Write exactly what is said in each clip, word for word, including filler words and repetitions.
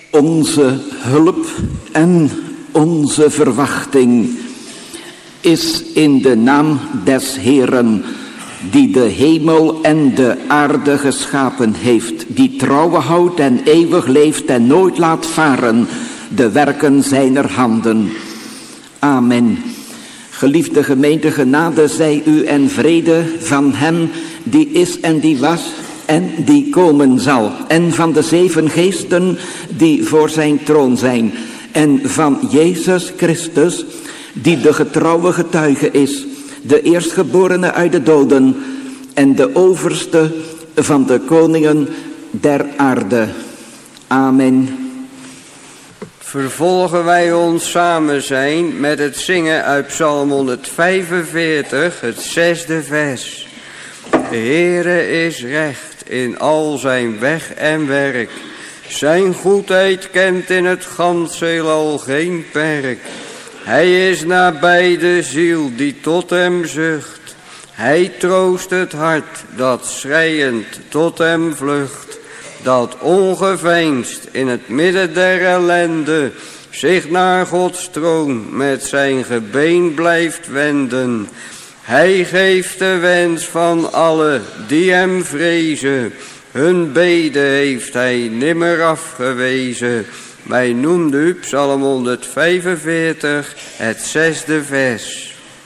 Onze hulp en onze verwachting is in de naam des Heeren, die de hemel en de aarde geschapen heeft, die trouwen houdt en eeuwig leeft en nooit laat varen de werken zijner handen. Amen. Geliefde gemeente, genade zij u en vrede van hem die is en die was en die komen zal, en van de zeven geesten die voor zijn troon zijn, en van Jezus Christus, die de getrouwe getuige is, de eerstgeborene uit de doden en de overste van de koningen der aarde. Amen. Vervolgen wij ons samen zijn met het zingen uit Psalm honderdvijfenveertig, het zesde vers. De Heere is recht in al zijn weg en werk. Zijn goedheid kent in het ganse heelal geen perk. Hij is nabij de ziel die tot hem zucht. Hij troost het hart dat schreiend tot hem vlucht. Dat ongeveinsd in het midden der ellende zich naar Gods troon met zijn gebeen blijft wenden. Hij geeft de wens van alle die hem vrezen. Hun bede heeft hij nimmer afgewezen. Wij noemden u Psalm honderdvijfenveertig, het zesde vers.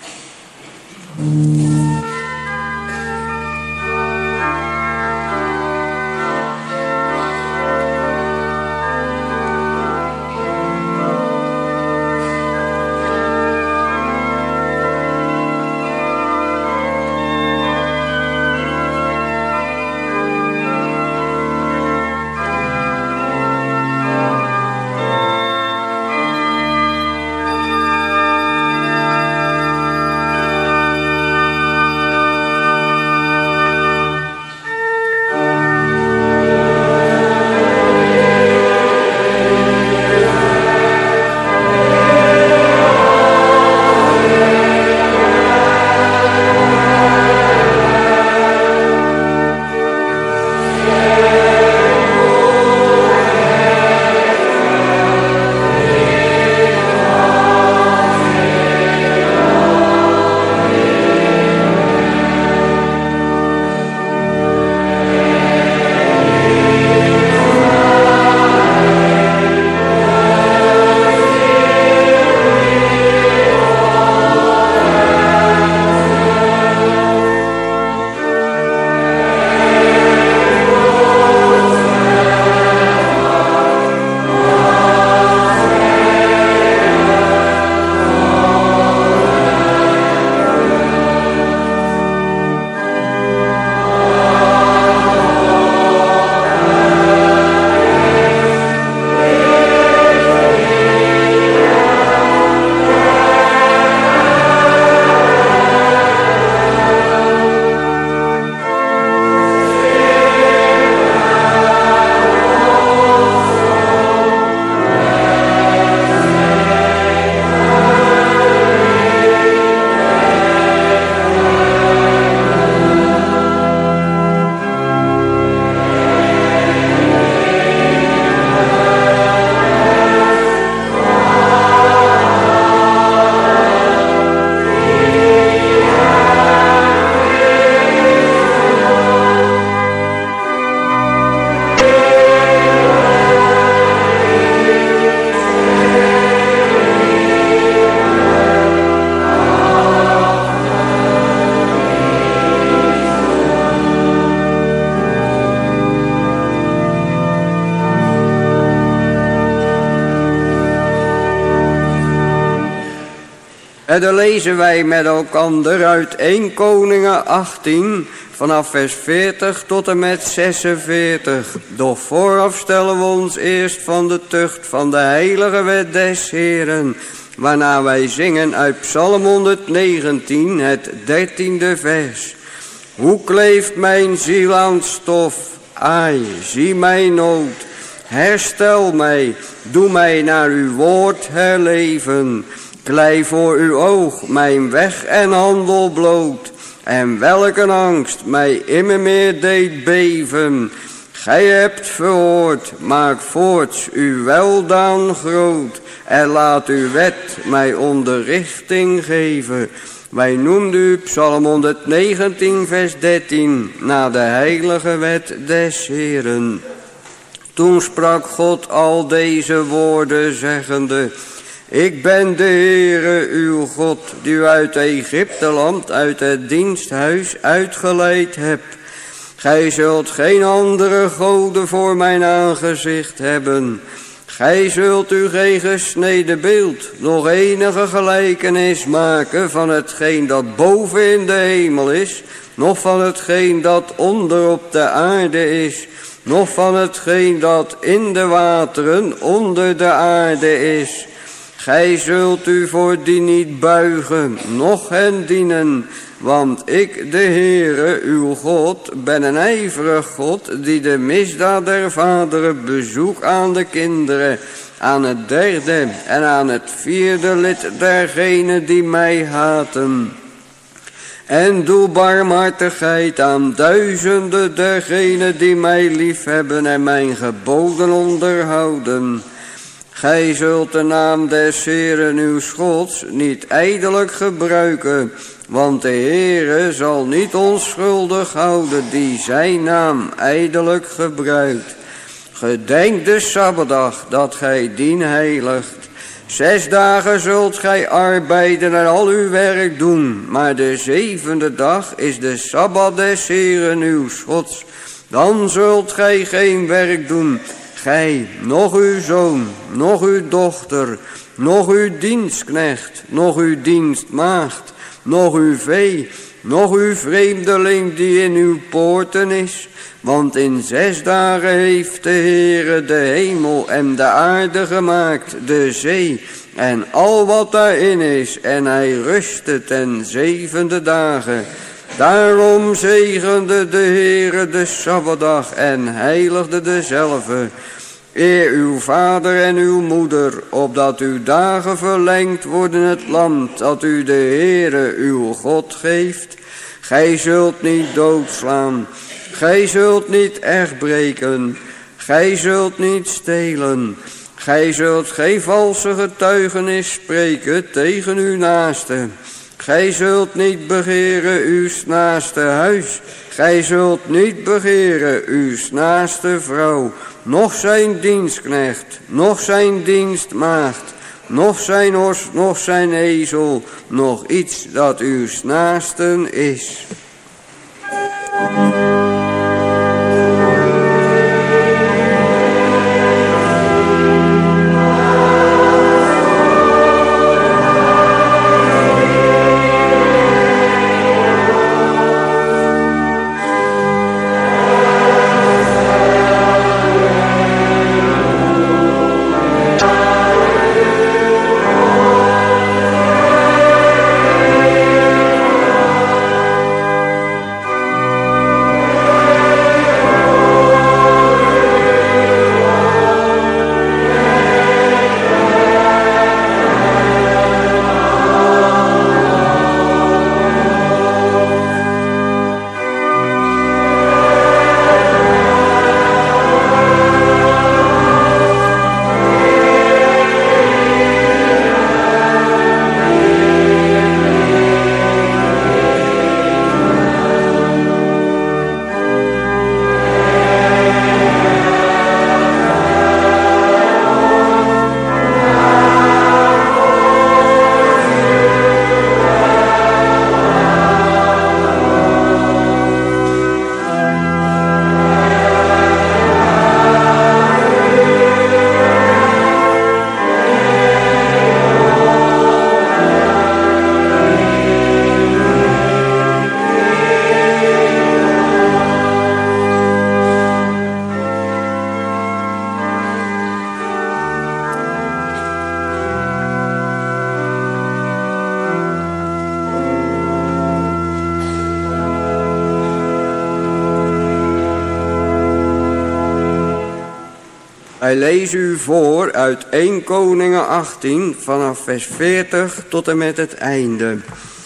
En dan lezen wij met elkander uit eerste Koningen achttien, vanaf vers veertig tot en met zesenveertig. Doch vooraf stellen we ons eerst van de tucht van de heilige wet des Heeren, waarna wij zingen uit Psalm honderdnegentien, het dertiende vers. Hoe kleeft mijn ziel aan stof, ai, zie mijn nood. Herstel mij, doe mij naar uw woord herleven. Klei voor uw oog mijn weg en handel bloot. En welke angst mij immer meer deed beven. Gij hebt verhoord, maak voorts uw weldaan groot en laat uw wet mij onderrichting geven. Wij noemden u Psalm honderdnegentien vers dertien, na de heilige wet des Heeren. Toen sprak God al deze woorden zeggende: ik ben de Heere uw God, die u uit Egypteland, uit het diensthuis uitgeleid hebt. Gij zult geen andere goden voor mijn aangezicht hebben. Gij zult u geen gesneden beeld, nog enige gelijkenis maken van hetgeen dat boven in de hemel is, noch van hetgeen dat onder op de aarde is, noch van hetgeen dat in de wateren onder de aarde is. Gij zult u voor die niet buigen, noch hen dienen, want ik, de Heere, uw God, ben een ijverig God, die de misdaad der vaderen bezoekt aan de kinderen, aan het derde en aan het vierde lid dergenen die mij haten. En doe barmhartigheid aan duizenden dergenen die mij liefhebben en mijn geboden onderhouden. Gij zult de naam des Heeren uw Gods niet ijdelijk gebruiken, want de Heere zal niet onschuldig houden die zijn naam ijdelijk gebruikt. Gedenk de Sabbatdag dat gij dien heiligt. Zes dagen zult gij arbeiden en al uw werk doen, maar de zevende dag is de Sabbat des Heeren uw Gods. Dan zult gij geen werk doen, gij, nog uw zoon, nog uw dochter, nog uw dienstknecht, nog uw dienstmaagd, nog uw vee, nog uw vreemdeling die in uw poorten is. Want in zes dagen heeft de Heere de hemel en de aarde gemaakt, de zee en al wat daarin is, en hij rustte ten zevende dagen. Daarom zegende de Heere de Sabbatdag en heiligde dezelve. Eer uw vader en uw moeder, opdat uw dagen verlengd worden het land dat u de Heere uw God geeft. Gij zult niet doodslaan, gij zult niet echtbreken, gij zult niet stelen. Gij zult geen valse getuigenis spreken tegen uw naaste. Gij zult niet begeren uw naaste huis. Gij zult niet begeren uw naaste vrouw, noch zijn dienstknecht, noch zijn dienstmaagd, noch zijn os, noch zijn ezel, noch iets dat uw naasten is. Wij lezen u voor uit Eerste Koningen achttien vanaf vers veertig tot en met het einde.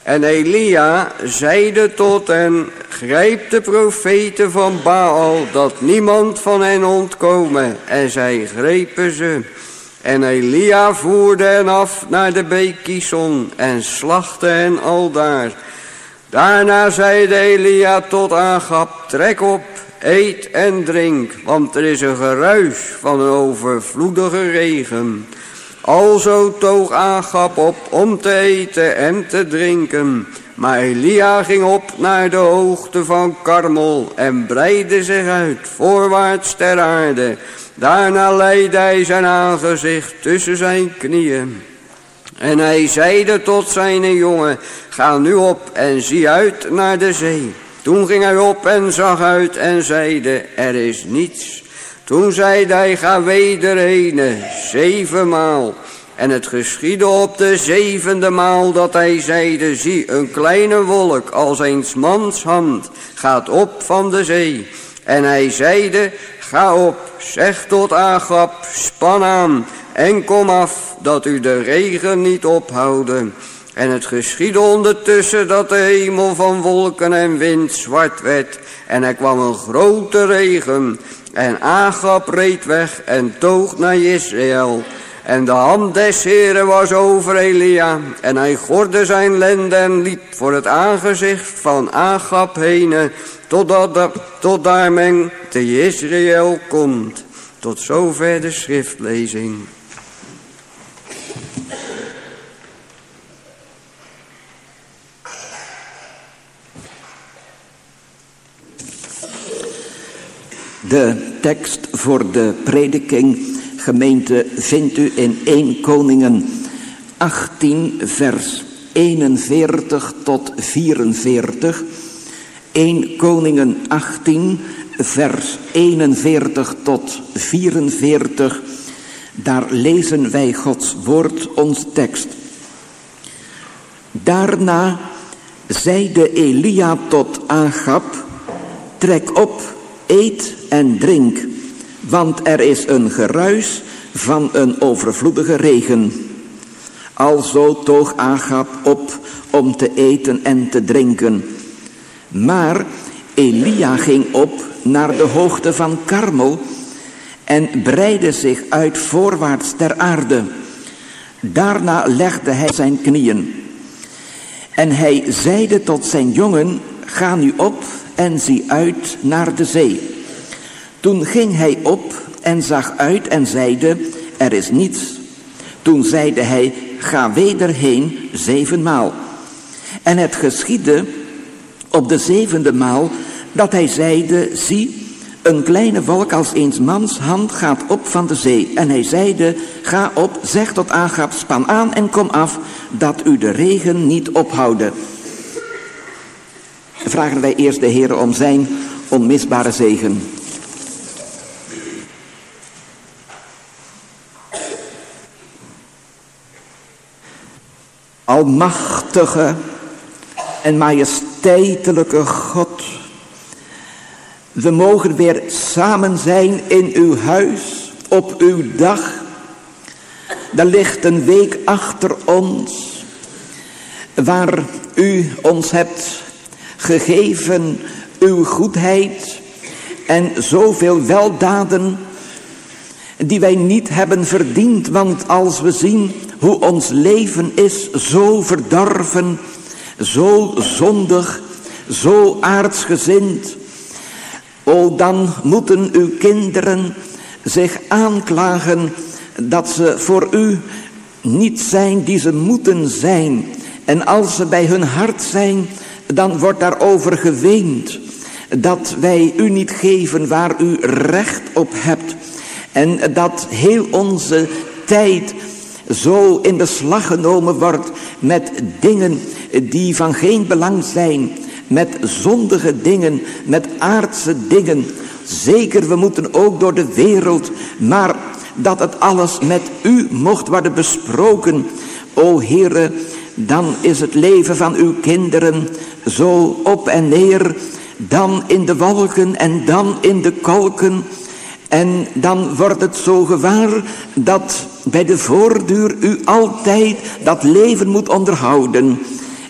En Elia zeide tot hen, grijp de profeten van Baal, dat niemand van hen ontkome. En zij grepen ze. En Elia voerde hen af naar de beek Kison en slachtte hen aldaar. Daarna zeide Elia tot Agab, trek op, eet en drink, want er is een geruis van een overvloedige regen. Alzo toog Agab op om te eten en te drinken. Maar Elia ging op naar de hoogte van Karmel en breidde zich uit voorwaarts ter aarde. Daarna leidde hij zijn aangezicht tussen zijn knieën. En hij zeide tot zijn jongen, ga nu op en zie uit naar de zee. Toen ging hij op en zag uit en zeide, er is niets. Toen zeide hij, ga wederheen, zevenmaal. En het geschiedde op de zevende maal dat hij zeide, zie, een kleine wolk als eens mans hand gaat op van de zee. En hij zeide, ga op, zeg tot Agab, span aan en kom af, dat u de regen niet ophouden. En het geschiedde ondertussen dat de hemel van wolken en wind zwart werd. En er kwam een grote regen. En Agab reed weg en toog naar Israël. En de hand des Heren was over Elia. En hij gordde zijn lenden en liep voor het aangezicht van Agab heen, totdat, tot daar men te Israël komt. Tot zover de schriftlezing. De tekst voor de prediking, gemeente, vindt u in eerste Koningen achttien, vers eenenveertig tot vierenveertig. eerste Koningen achttien, vers eenenveertig tot vierenveertig. Daar lezen wij Gods woord, onze tekst. Daarna zeide Elia tot Agab, trek op, eet en drink, want er is een geruis van een overvloedige regen. Alzo toog Agab op om te eten en te drinken. Maar Elia ging op naar de hoogte van Karmel en breidde zich uit voorwaarts ter aarde. Daarna legde hij zijn knieën. En hij zeide tot zijn jongen, ga nu op en zie uit naar de zee. Toen ging hij op en zag uit en zeide, er is niets. Toen zeide hij, ga weder heen zevenmaal. En het geschiedde op de zevende maal dat hij zeide, zie, een kleine wolk als eens mans hand gaat op van de zee. En hij zeide, ga op, zeg tot Agab, span aan en kom af, dat u de regen niet ophouden. Vragen wij eerst de Heer om zijn onmisbare zegen. Almachtige en majesteitelijke God, we mogen weer samen zijn in uw huis op uw dag. Er ligt een week achter ons, waar u ons hebt gegeven uw goedheid en zoveel weldaden die wij niet hebben verdiend. Want als we zien hoe ons leven is, zo verdorven, zo zondig, zo aardsgezind, o, dan moeten uw kinderen zich aanklagen dat ze voor u niet zijn die ze moeten zijn. En als ze bij hun hart zijn, dan wordt daarover geweend dat wij u niet geven waar u recht op hebt. En dat heel onze tijd zo in beslag genomen wordt met dingen die van geen belang zijn. Met zondige dingen, met aardse dingen. Zeker, we moeten ook door de wereld, maar dat het alles met u mocht worden besproken. O Heere, dan is het leven van uw kinderen zo op en neer, dan in de wolken en dan in de kolken. En dan wordt het zo gewaar dat bij de voortduur u altijd dat leven moet onderhouden.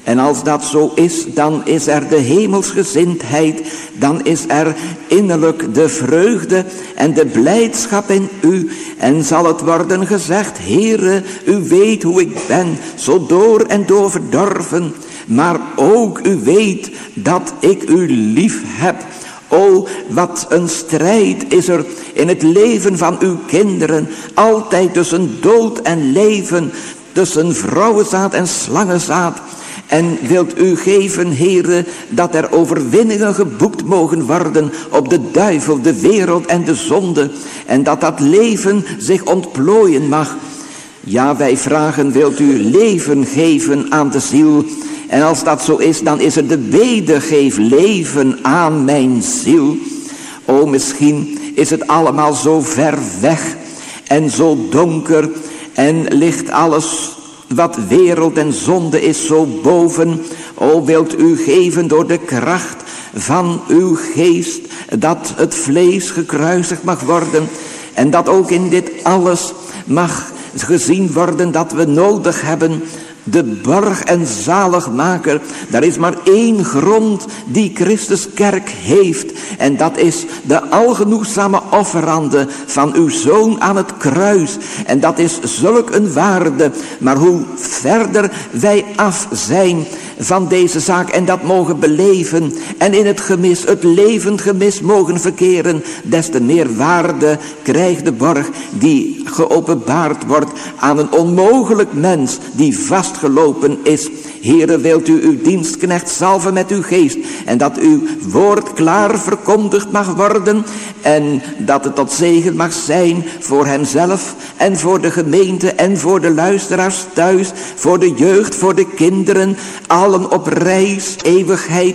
En als dat zo is, dan is er de hemelsgezindheid, dan is er innerlijk de vreugde en de blijdschap in u. En zal het worden gezegd, Heere, u weet hoe ik ben, zo door en door verdorven. Maar ook u weet dat ik u lief heb. O, wat een strijd is er in het leven van uw kinderen. Altijd tussen dood en leven, tussen vrouwenzaad en slangenzaad. En wilt u geven, Heere, dat er overwinningen geboekt mogen worden op de duivel, de wereld en de zonde. En dat dat leven zich ontplooien mag. Ja, wij vragen, wilt u leven geven aan de ziel? En als dat zo is, dan is er de wedergeef leven aan mijn ziel. O, misschien is het allemaal zo ver weg en zo donker en ligt alles wat wereld en zonde is zo boven. O, wilt u geven door de kracht van uw geest dat het vlees gekruisigd mag worden. En dat ook in dit alles mag gezien worden dat we nodig hebben de borg en zaligmaker. Er is maar één grond die Christus kerk heeft. En dat is de algenoegzame offerande van uw zoon aan het kruis. En dat is zulk een waarde. Maar hoe verder wij af zijn van deze zaak en dat mogen beleven en in het gemis, het levend gemis mogen verkeren, des te meer waarde krijgt de borg die geopenbaard wordt aan een onmogelijk mens die vastgelopen is. Heere, wilt u uw dienstknecht salven met uw geest en dat uw woord klaar verkondigd mag worden en dat het tot zegen mag zijn voor hemzelf en voor de gemeente en voor de luisteraars thuis, voor de jeugd, voor de kinderen, allen op reis, eeuwigheid.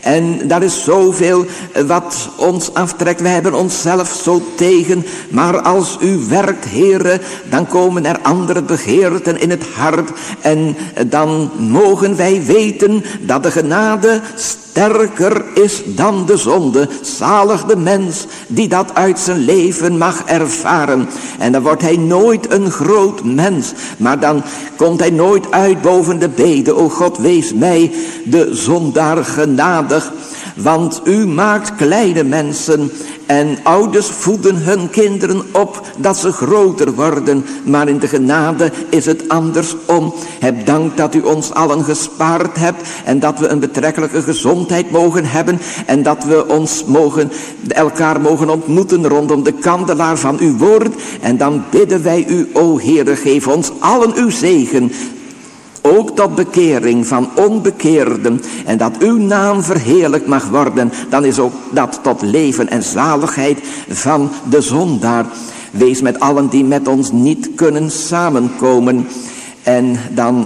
En daar is zoveel wat ons aftrekt. Wij hebben onszelf zo tegen. Maar als u werkt, Heere, dan komen er andere begeerten in het hart. En dan mogen wij weten dat de genade sterker is dan de zonde. Zalig de mens die dat uit zijn leven mag ervaren. En dan wordt hij nooit een groot mens. Maar dan komt hij nooit uit boven de bede. O God, wees mij de zondaar genadig. Want u maakt kleine mensen en ouders voeden hun kinderen op dat ze groter worden. Maar in de genade is het andersom. Heb dank dat u ons allen gespaard hebt en dat we een betrekkelijke gezondheid mogen hebben. En dat we ons mogen, elkaar mogen ontmoeten rondom de kandelaar van uw woord. En dan bidden wij u, o Heere, geef ons allen uw zegen. Ook tot bekering van onbekeerden en dat uw naam verheerlijkt mag worden. Dan is ook dat tot leven en zaligheid van de zondaar. Wees met allen die met ons niet kunnen samenkomen. En dan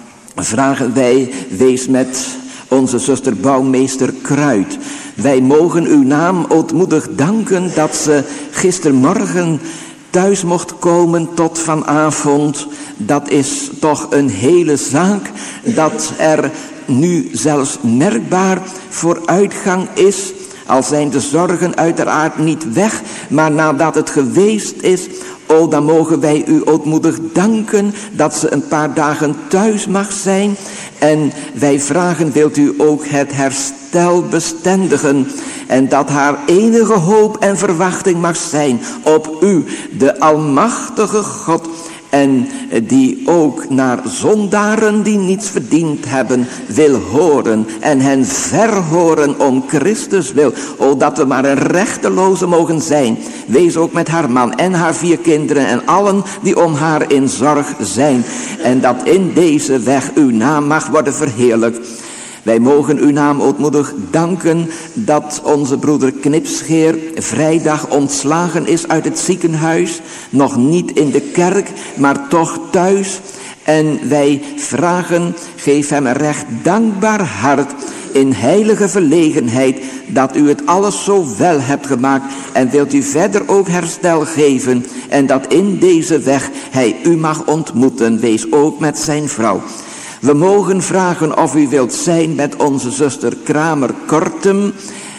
vragen wij, wees met onze zuster bouwmeester Kruid. Wij mogen uw naam ootmoedig danken dat ze gistermorgen thuis mocht komen tot vanavond. Dat is toch een hele zaak, dat er nu zelfs merkbaar vooruitgang is. Al zijn de zorgen uiteraard niet weg, maar nadat het geweest is, o, dan mogen wij u ootmoedig danken dat ze een paar dagen thuis mag zijn. En wij vragen, wilt u ook het herstel bestendigen en dat haar enige hoop en verwachting mag zijn op u, de almachtige God. En die ook naar zondaren die niets verdiend hebben wil horen en hen verhoren om Christus wil. O, dat we maar een rechteloze mogen zijn. Wees ook met haar man en haar vier kinderen en allen die om haar in zorg zijn. En dat in deze weg uw naam mag worden verheerlijkt. Wij mogen uw naam ootmoedig danken dat onze broeder Knipscheer vrijdag ontslagen is uit het ziekenhuis. Nog niet in de kerk, maar toch thuis. En wij vragen, geef hem een recht dankbaar hart in heilige verlegenheid dat u het alles zo wel hebt gemaakt. En wilt u verder ook herstel geven en dat in deze weg hij u mag ontmoeten. Wees ook met zijn vrouw. We mogen vragen of u wilt zijn met onze zuster Kramer Kortem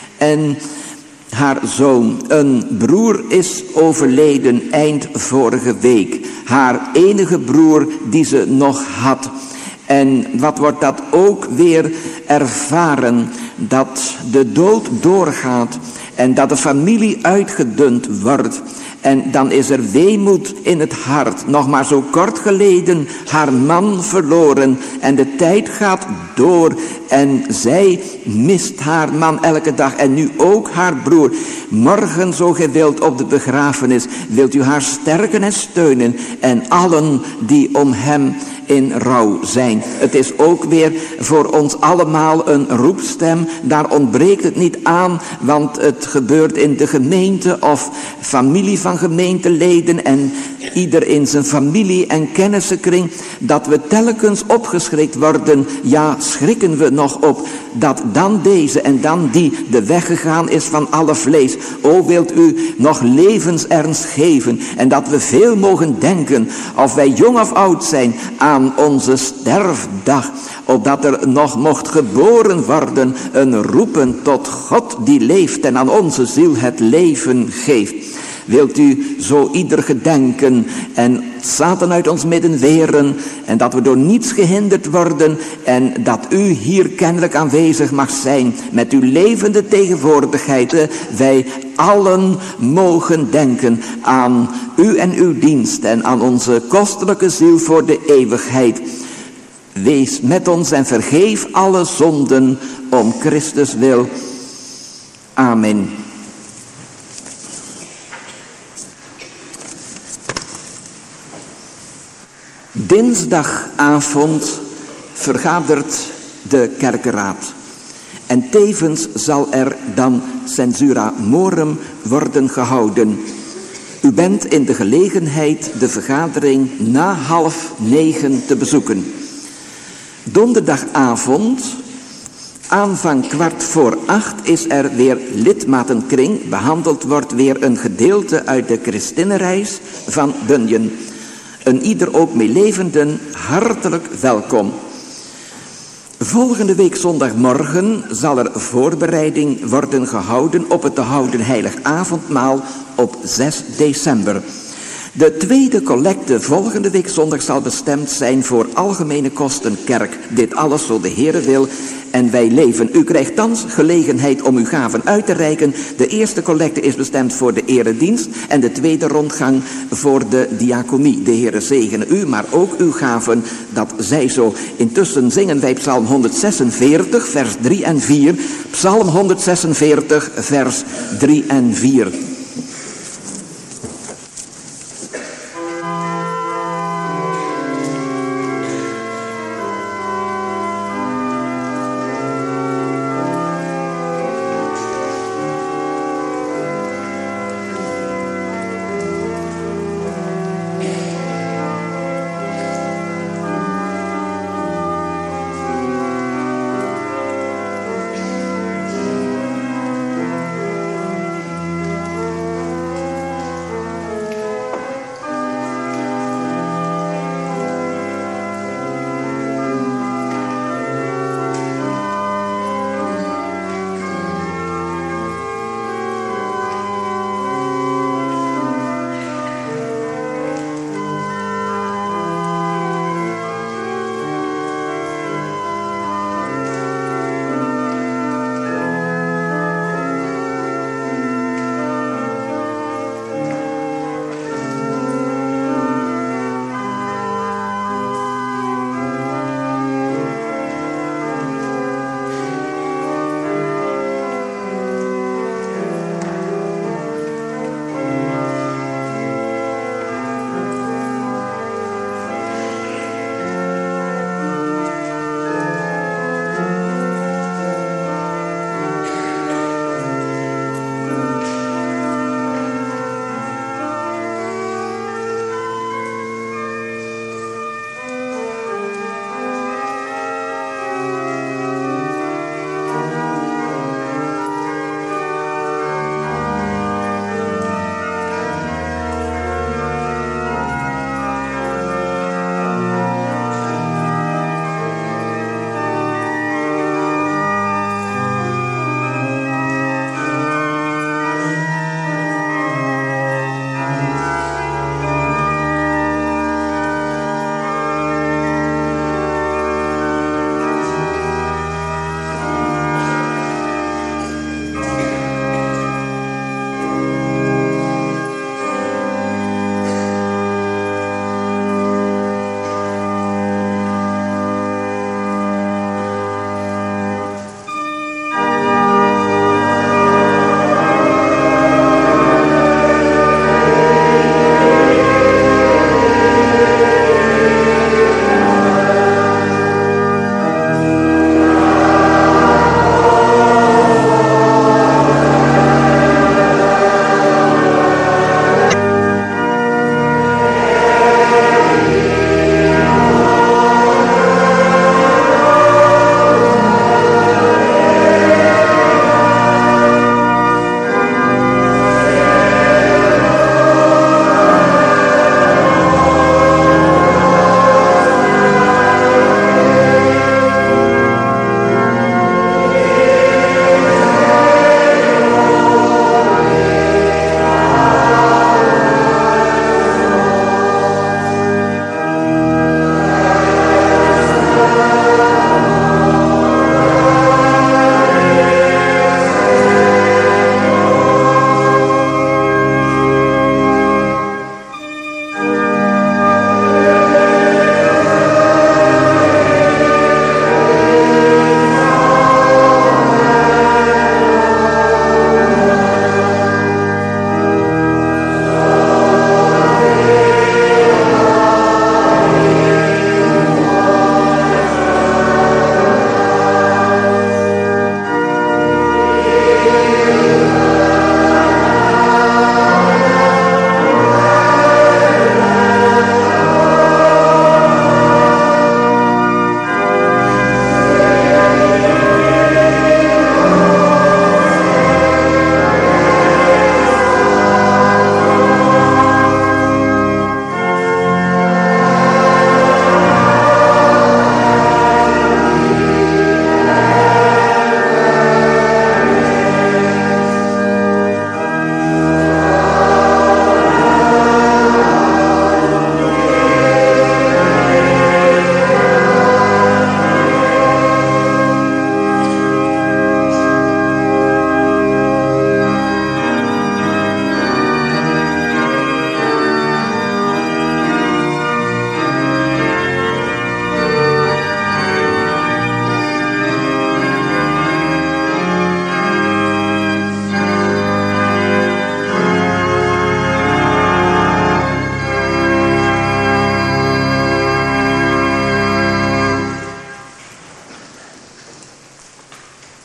en haar zoon. Een broer is overleden eind vorige week. Haar enige broer die ze nog had. En wat wordt dat ook weer ervaren, dat de dood doorgaat en dat de familie uitgedund wordt. En dan is er weemoed in het hart. Nog maar zo kort geleden haar man verloren. En de tijd gaat door. En zij mist haar man elke dag. En nu ook haar broer. Morgen, zo gij wilt, op de begrafenis, wilt u haar sterken en steunen. En allen die om hem in rouw zijn. Het is ook weer voor ons allemaal een roepstem. Daar ontbreekt het niet aan, want het gebeurt in de gemeente of familie van gemeenteleden en ieder in zijn familie en kennissenkring, dat we telkens opgeschrikt worden. Ja, schrikken we nog op dat dan deze en dan die de weg gegaan is van alle vlees. O, wilt u nog levensernst geven en dat we veel mogen denken, of wij jong of oud zijn, aan onze sterfdag, opdat er nog mocht geboren worden een roepen tot God die leeft en aan onze ziel het leven geeft. Wilt u zo ieder gedenken en Satan uit ons midden weren en dat we door niets gehinderd worden en dat u hier kennelijk aanwezig mag zijn met uw levende tegenwoordigheid. Wij allen mogen denken aan u en uw dienst en aan onze kostelijke ziel voor de eeuwigheid. Wees met ons en vergeef alle zonden om Christus wil. Amen. Dinsdagavond vergadert de kerkenraad. En tevens zal er dan censura morum worden gehouden. U bent in de gelegenheid de vergadering na half negen te bezoeken. Donderdagavond, aanvang kwart voor acht, is er weer lidmatenkring. Behandeld wordt weer een gedeelte uit de Christinnenreis van Bunyan. Een ieder ook meelevenden hartelijk welkom. Volgende week zondagmorgen zal er voorbereiding worden gehouden op het te houden heilig avondmaal op zes december. De tweede collecte volgende week zondag zal bestemd zijn voor algemene kosten kerk. Dit alles zo de Heere wil en wij leven. U krijgt thans gelegenheid om uw gaven uit te reiken. De eerste collecte is bestemd voor de eredienst en de tweede rondgang voor de diaconie. De Heere zegene u, maar ook uw gaven, dat zij zo. Intussen zingen wij Psalm honderdzesenveertig, vers drie en vier. Psalm honderdzesenveertig, vers drie en vier.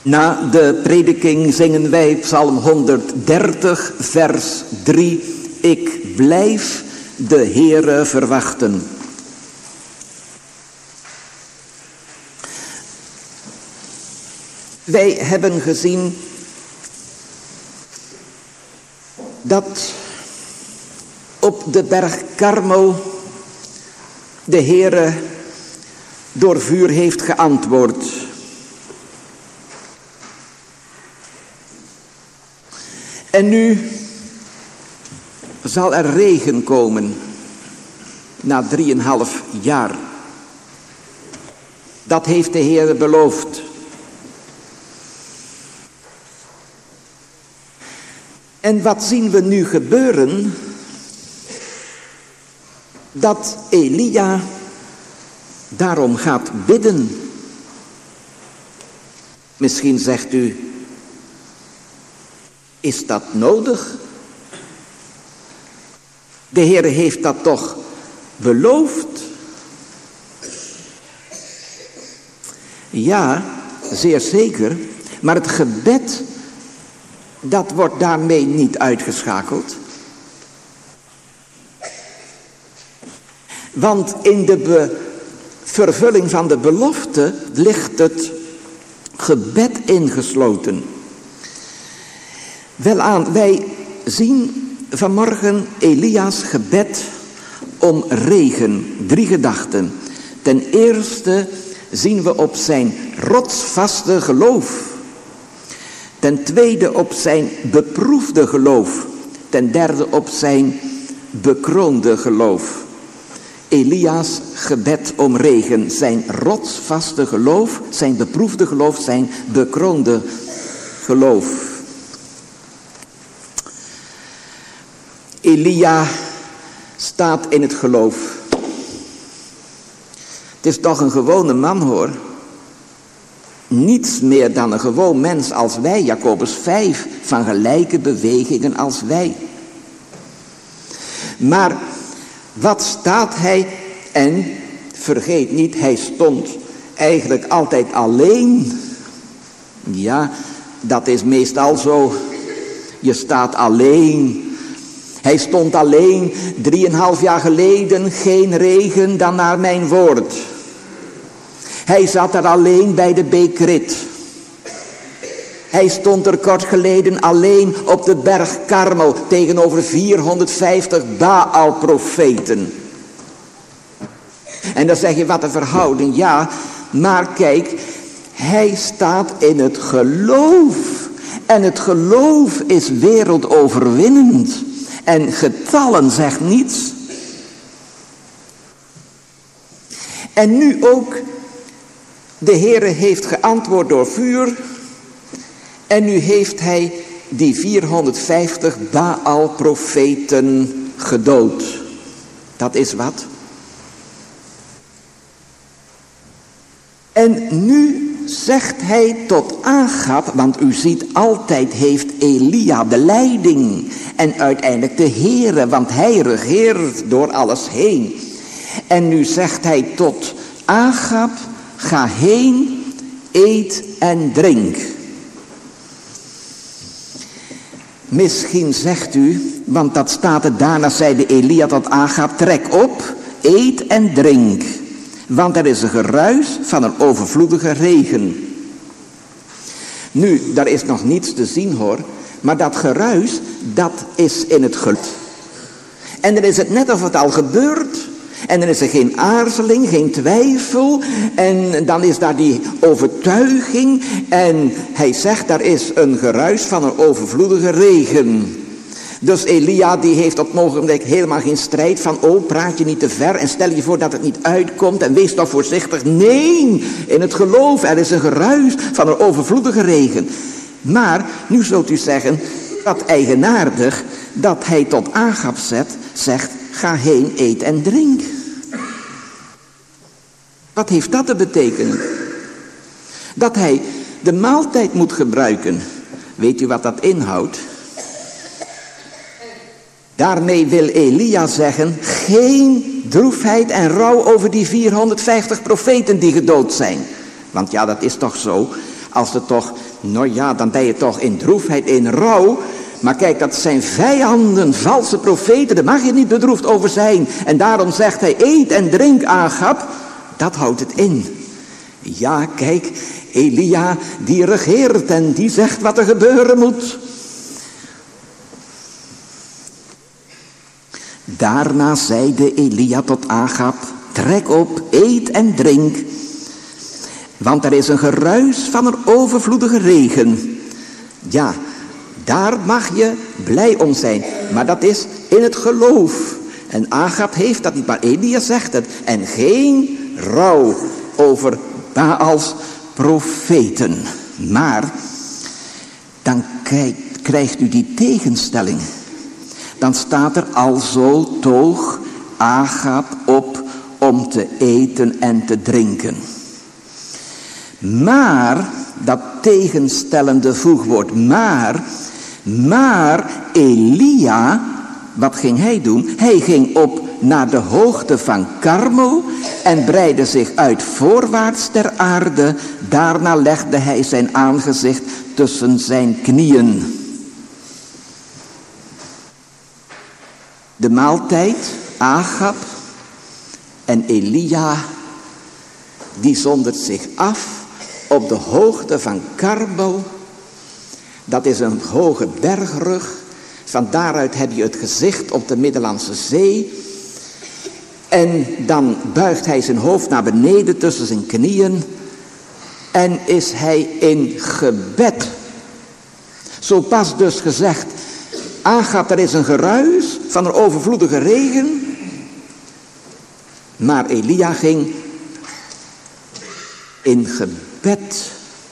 Na de prediking zingen wij Psalm honderddertig, vers drie. Ik blijf de Heere verwachten. Wij hebben gezien dat op de berg Karmel de Heere door vuur heeft geantwoord. En nu zal er regen komen na drieënhalf jaar. Dat heeft de Heere beloofd. En wat zien we nu gebeuren? Dat Elia daarom gaat bidden. Misschien zegt u, is dat nodig? De Heere heeft dat toch beloofd? Ja, zeer zeker. Maar het gebed, dat wordt daarmee niet uitgeschakeld. Want in de be- vervulling van de belofte ligt het gebed ingesloten. Welaan, wij zien vanmorgen Elia's gebed om regen. Drie gedachten. Ten eerste zien we op zijn rotsvaste geloof. Ten tweede op zijn beproefde geloof. Ten derde op zijn bekroonde geloof. Elia's gebed om regen. Zijn rotsvaste geloof, zijn beproefde geloof, zijn bekroonde geloof. Elia staat in het geloof. Het is toch een gewone man, hoor. Niets meer dan een gewoon mens als wij. Jacobus vijf, van gelijke bewegingen als wij. Maar wat staat hij? En vergeet niet, hij stond eigenlijk altijd alleen. Ja, dat is meestal zo. Je staat alleen. Hij stond alleen, drieënhalf jaar geleden, geen regen dan naar mijn woord. Hij zat er alleen bij de beek Rit. Hij stond er kort geleden alleen op de berg Karmel tegenover vierhonderdvijftig Baal-profeten. En dan zeg je, wat een verhouding. Ja, maar kijk, hij staat in het geloof. En het geloof is wereldoverwinnend. En getallen zegt niets. En nu ook, de Heere heeft geantwoord door vuur. En nu heeft hij die vierhonderdvijftig Baal-profeten gedood. Dat is wat. En nu zegt hij tot Agab, want u ziet, altijd heeft Elia de leiding. En uiteindelijk de Heere, want hij regeert door alles heen. En nu zegt hij tot Agab, ga heen, eet en drink. Misschien zegt u, want dat staat er, daarna zeide Elia tot Agab, trek op, eet en drink. Want er is een geruis van een overvloedige regen. Nu, daar is nog niets te zien, hoor. Maar dat geruis, dat is in het geluid. En dan is het net of het al gebeurt. En dan is er geen aarzeling, geen twijfel. En dan is daar die overtuiging. En hij zegt, daar is een geruis van een overvloedige regen. Dus Elia die heeft op het ogenblik helemaal geen strijd van, oh, praat je niet te ver en stel je voor dat het niet uitkomt en wees toch voorzichtig. Nee, in het geloof, er is een geruis van een overvloedige regen. Maar, nu zult u zeggen, dat eigenaardig dat hij tot Agab zet, zegt, ga heen, eet en drink. Wat heeft dat te betekenen? Dat hij de maaltijd moet gebruiken. Weet u wat dat inhoudt? Daarmee wil Elia zeggen, geen droefheid en rouw over die vierhonderdvijftig profeten die gedood zijn. Want ja, dat is toch zo, als er toch nou ja, dan ben je toch in droefheid, in rouw. Maar kijk, dat zijn vijanden, valse profeten, daar mag je niet bedroefd over zijn. En daarom zegt hij, eet en drink, Agab. Dat houdt het in. Ja, kijk, Elia die regeert en die zegt wat er gebeuren moet. Daarna zeide Elia tot Agab, trek op, eet en drink. Want er is een geruis van een overvloedige regen. Ja, daar mag je blij om zijn. Maar dat is in het geloof. En Agab heeft dat niet, maar Elia zegt het. En geen rouw over Baals profeten. Maar dan krijgt u die tegenstelling. Dan staat er alzo toog Agab op om te eten en te drinken. Maar, dat tegenstellende voegwoord, maar, maar Elia, wat ging hij doen? Hij ging op naar de hoogte van Karmel en breidde zich uit voorwaarts ter aarde. Daarna legde hij zijn aangezicht tussen zijn knieën. De maaltijd, Agab en Elia, die zondert zich af op de hoogte van Karmel. Dat is een hoge bergrug. Van daaruit heb je het gezicht op de Middellandse Zee. En dan buigt hij zijn hoofd naar beneden tussen zijn knieën. En is hij in gebed. Zo pas dus gezegd, Agab, er is een geruis van een overvloedige regen. Maar Elia ging in gebed.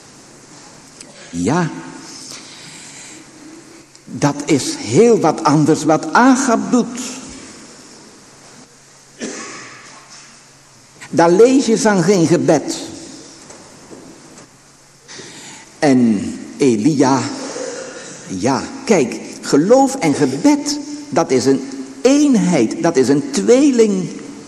Ja, dat is heel wat anders wat Agab doet. Daar lees je van geen gebed. En Elia, ja, kijk, geloof en gebed, dat is een eenheid, dat is een tweeling.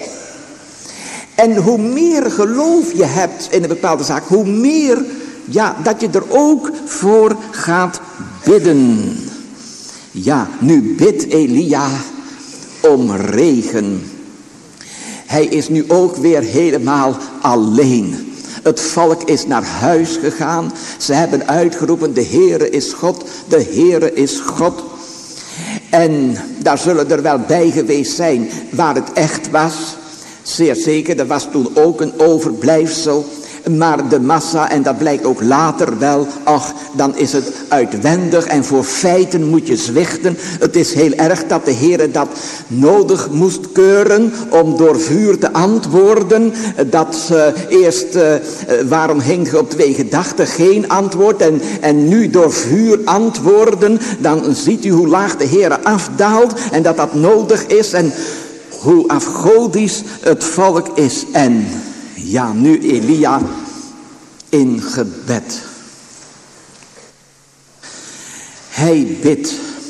En hoe meer geloof je hebt in een bepaalde zaak, hoe meer, ja, dat je er ook voor gaat bidden. Ja, nu bidt Elia om regen. Hij is nu ook weer helemaal alleen. Het volk is naar huis gegaan. Ze hebben uitgeroepen, de Heere is God, de Heere is God. En daar zullen er wel bij geweest zijn waar het echt was. Zeer zeker, er was toen ook een overblijfsel. Maar de massa, en dat blijkt ook later wel, ach, dan is het uitwendig en voor feiten moet je zwichten. Het is heel erg dat de Heere dat nodig moest keuren om door vuur te antwoorden. Dat uh, eerst, uh, waarom hing je op twee gedachten, geen antwoord en, en nu door vuur antwoorden. Dan ziet u hoe laag de Heere afdaalt en dat dat nodig is en hoe afgodisch het volk is. En ja, nu Elia in gebed. Hij bidt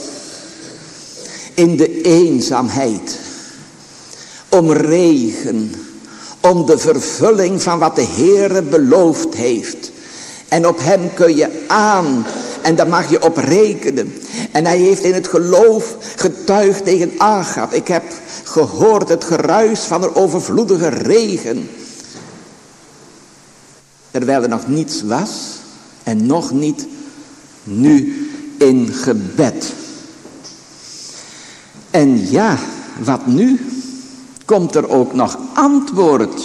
in de eenzaamheid om regen, om de vervulling van wat de Heere beloofd heeft. En op hem kun je aan en daar mag je op rekenen. En hij heeft in het geloof getuigd tegen Agab. Ik heb gehoord het geruis van een overvloedige regen. Terwijl er nog niets was en nog niet, nu in gebed. En ja, wat nu? Komt er ook nog antwoord?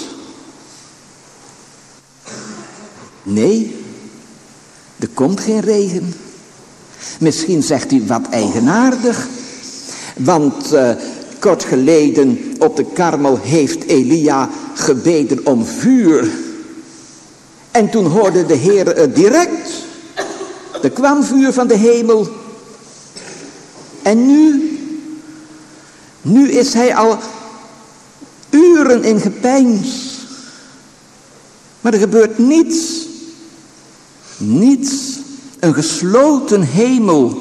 Nee, er komt geen regen. Misschien zegt u wat eigenaardig. Want uh, kort geleden op de Karmel heeft Elia gebeden om vuur. En toen hoorde de Heer het direct. Er kwam vuur van de hemel. En nu, nu is hij al uren in gepeins. Maar er gebeurt niets. Niets. Een gesloten hemel.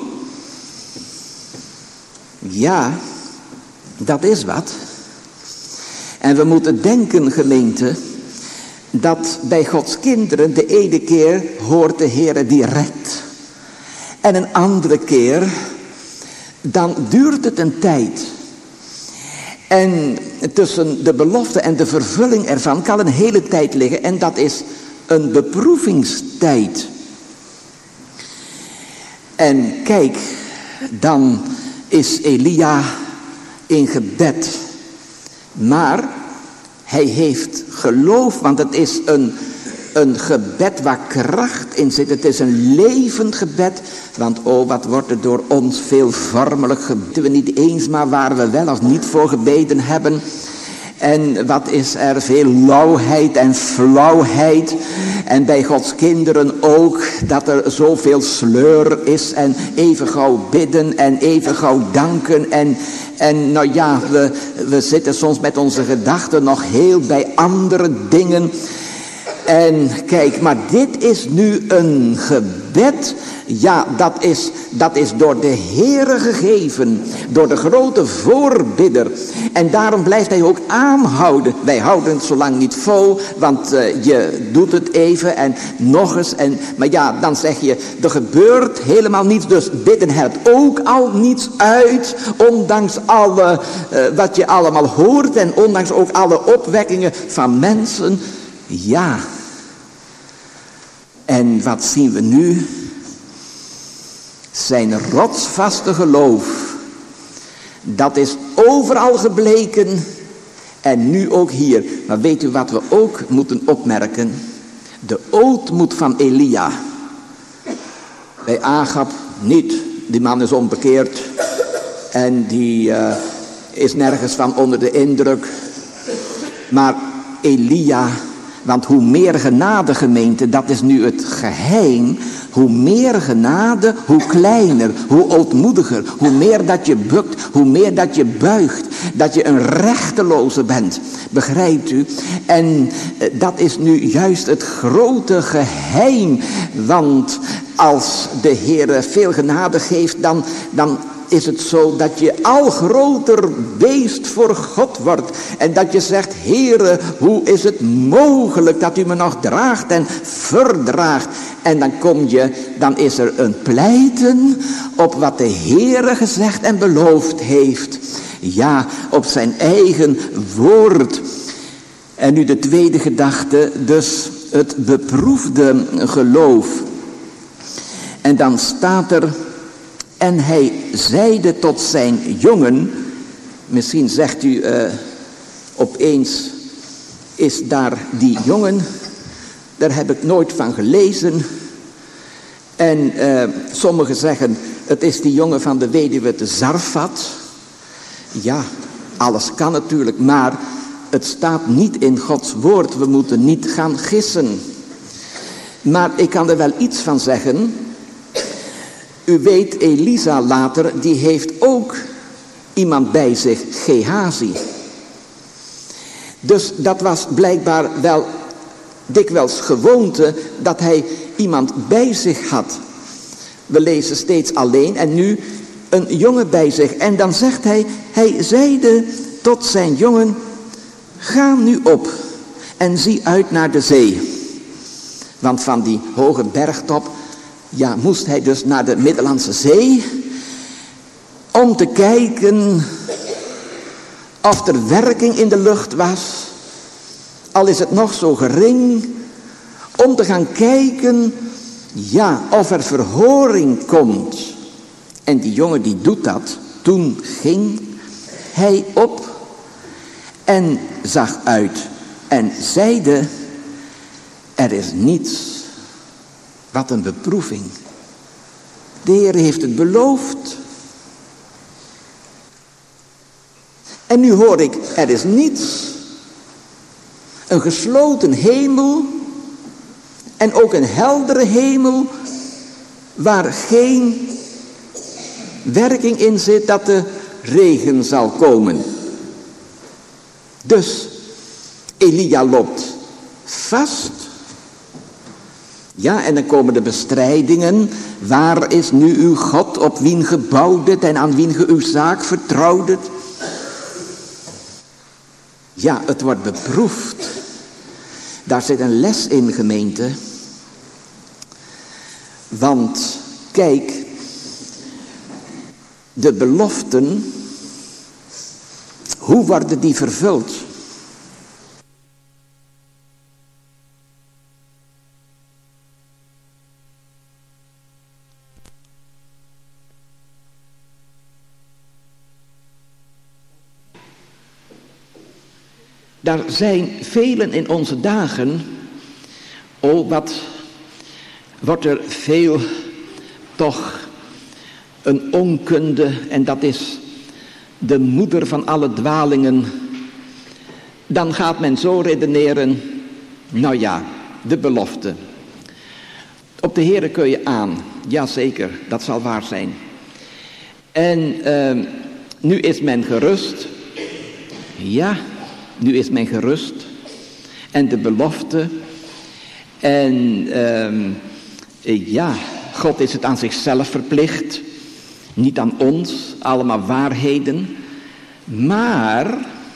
Ja, dat is wat. En we moeten denken, gemeente, dat bij Gods kinderen de ene keer hoort de Heere die redt. En een andere keer, dan duurt het een tijd. En tussen de belofte en de vervulling ervan kan een hele tijd liggen. En dat is een beproevingstijd. En kijk, dan is Elia in gebed. Maar hij heeft geloof, want het is een, een gebed waar kracht in zit. Het is een levend gebed. Want oh, wat wordt er door ons veelvormelijk gebeden. We niet eens maar waar we wel of niet voor gebeden hebben. En wat is er veel lauwheid en flauwheid. En bij Gods kinderen ook dat er zoveel sleur is. En even gauw bidden en even gauw danken. En, en nou ja, we, we zitten soms met onze gedachten nog heel bij andere dingen. En kijk, maar dit is nu een gebed. Ja, dat is, dat is door de Heere gegeven. Door de grote voorbidder. En daarom blijft hij ook aanhouden. Wij houden het zo lang niet vol. Want uh, je doet het even en nog eens. En, maar ja, dan zeg je, er gebeurt helemaal niets. Dus bidden helpt ook al niets uit. Ondanks alle, uh, wat je allemaal hoort. En ondanks ook alle opwekkingen van mensen. Ja. En wat zien we nu? Zijn rotsvaste geloof. Dat is overal gebleken. En nu ook hier. Maar weet u wat we ook moeten opmerken? De ootmoed van Elia. Bij Agab niet. Die man is onbekeerd. En die uh, is nergens van onder de indruk. Maar Elia... Want hoe meer genade, gemeente, dat is nu het geheim. Hoe meer genade, hoe kleiner, hoe ootmoediger. Hoe meer dat je bukt, hoe meer dat je buigt. Dat je een rechteloze bent. Begrijpt u? En dat is nu juist het grote geheim. Want als de Heer veel genade geeft, dan... dan is het zo dat je al groter beest voor God wordt. En dat je zegt, Heere, hoe is het mogelijk dat u me nog draagt en verdraagt. En dan kom je, dan is er een pleiten op wat de Heere gezegd en beloofd heeft. Ja, op zijn eigen woord. En nu de tweede gedachte, dus het beproefde geloof. En dan staat er... En hij zeide tot zijn jongen, misschien zegt u uh, opeens, is daar die jongen, daar heb ik nooit van gelezen. En uh, sommigen zeggen, het is die jongen van de weduwe te Zarfat. Ja, alles kan natuurlijk, maar het staat niet in Gods woord, we moeten niet gaan gissen. Maar ik kan er wel iets van zeggen. U weet, Elisa later, die heeft ook iemand bij zich, Gehazi. Dus dat was blijkbaar wel dikwijls gewoonte dat hij iemand bij zich had. We lezen steeds alleen en nu een jongen bij zich. En dan zegt hij, hij zeide tot zijn jongen, ga nu op en zie uit naar de zee. Want van die hoge bergtop... Ja, moest hij dus naar de Middellandse Zee om te kijken of er werking in de lucht was, al is het nog zo gering, om te gaan kijken, ja, of er verhoring komt. En die jongen die doet dat. Toen ging hij op en zag uit en zeide, er is niets. Wat een beproeving. De Heer heeft het beloofd. En nu hoor ik, er is niets. Een gesloten hemel. En ook een heldere hemel. Waar geen werking in zit dat de regen zal komen. Dus Elia loopt vast. Ja, en dan komen de bestrijdingen. Waar is nu uw God, op wien gebouwdet en aan wien ge uw zaak vertrouwdet? Ja, het wordt beproefd. Daar zit een les in, gemeente. Want kijk, de beloften, hoe worden die vervuld? Daar zijn velen in onze dagen, oh wat wordt er veel toch een onkunde, en dat is de moeder van alle dwalingen. Dan gaat men zo redeneren, nou ja, de belofte. Op de Heere kun je aan, jazeker, dat zal waar zijn. En uh, nu is men gerust, ja, nu is men gerust. En de belofte, en uh, ja, God is het aan zichzelf verplicht, niet aan ons, allemaal waarheden. Maar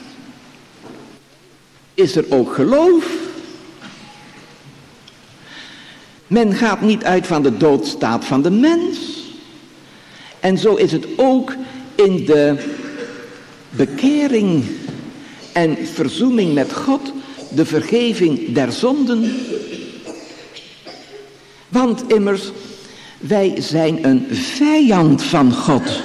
is er ook geloof? Men gaat niet uit van de doodstaat van de mens. En zo is het ook in de bekering en verzoening met God, de vergeving der zonden. Want immers, wij zijn een vijand van God.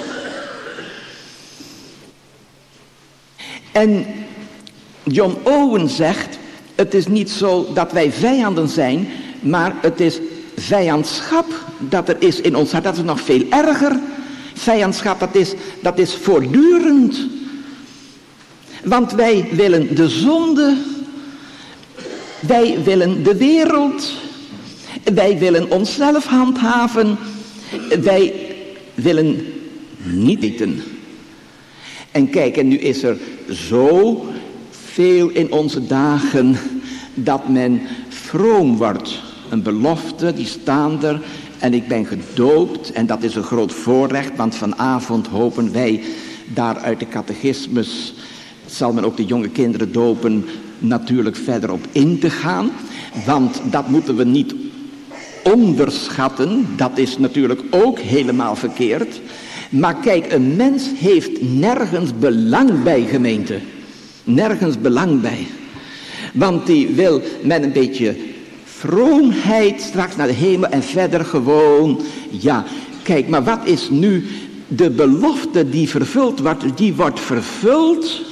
En John Owen zegt, het is niet zo dat wij vijanden zijn, maar het is vijandschap dat er is in ons hart. Dat is nog veel erger. Vijandschap, dat is, dat is voortdurend. Want wij willen de zonde, wij willen de wereld, wij willen onszelf handhaven, wij willen niet eten. En kijk, en nu is er zo veel in onze dagen dat men vroom wordt. Een belofte, die staan er, en ik ben gedoopt, en dat is een groot voorrecht, want vanavond hopen wij daar uit de catechismus, zal men ook de jonge kinderen dopen, natuurlijk verder op in te gaan. Want dat moeten we niet onderschatten, dat is natuurlijk ook helemaal verkeerd. Maar kijk, een mens heeft nergens belang bij, gemeente. Nergens belang bij. Want die wil met een beetje vroomheid straks naar de hemel en verder gewoon, ja, kijk, maar wat is nu de belofte die vervuld wordt? Die wordt vervuld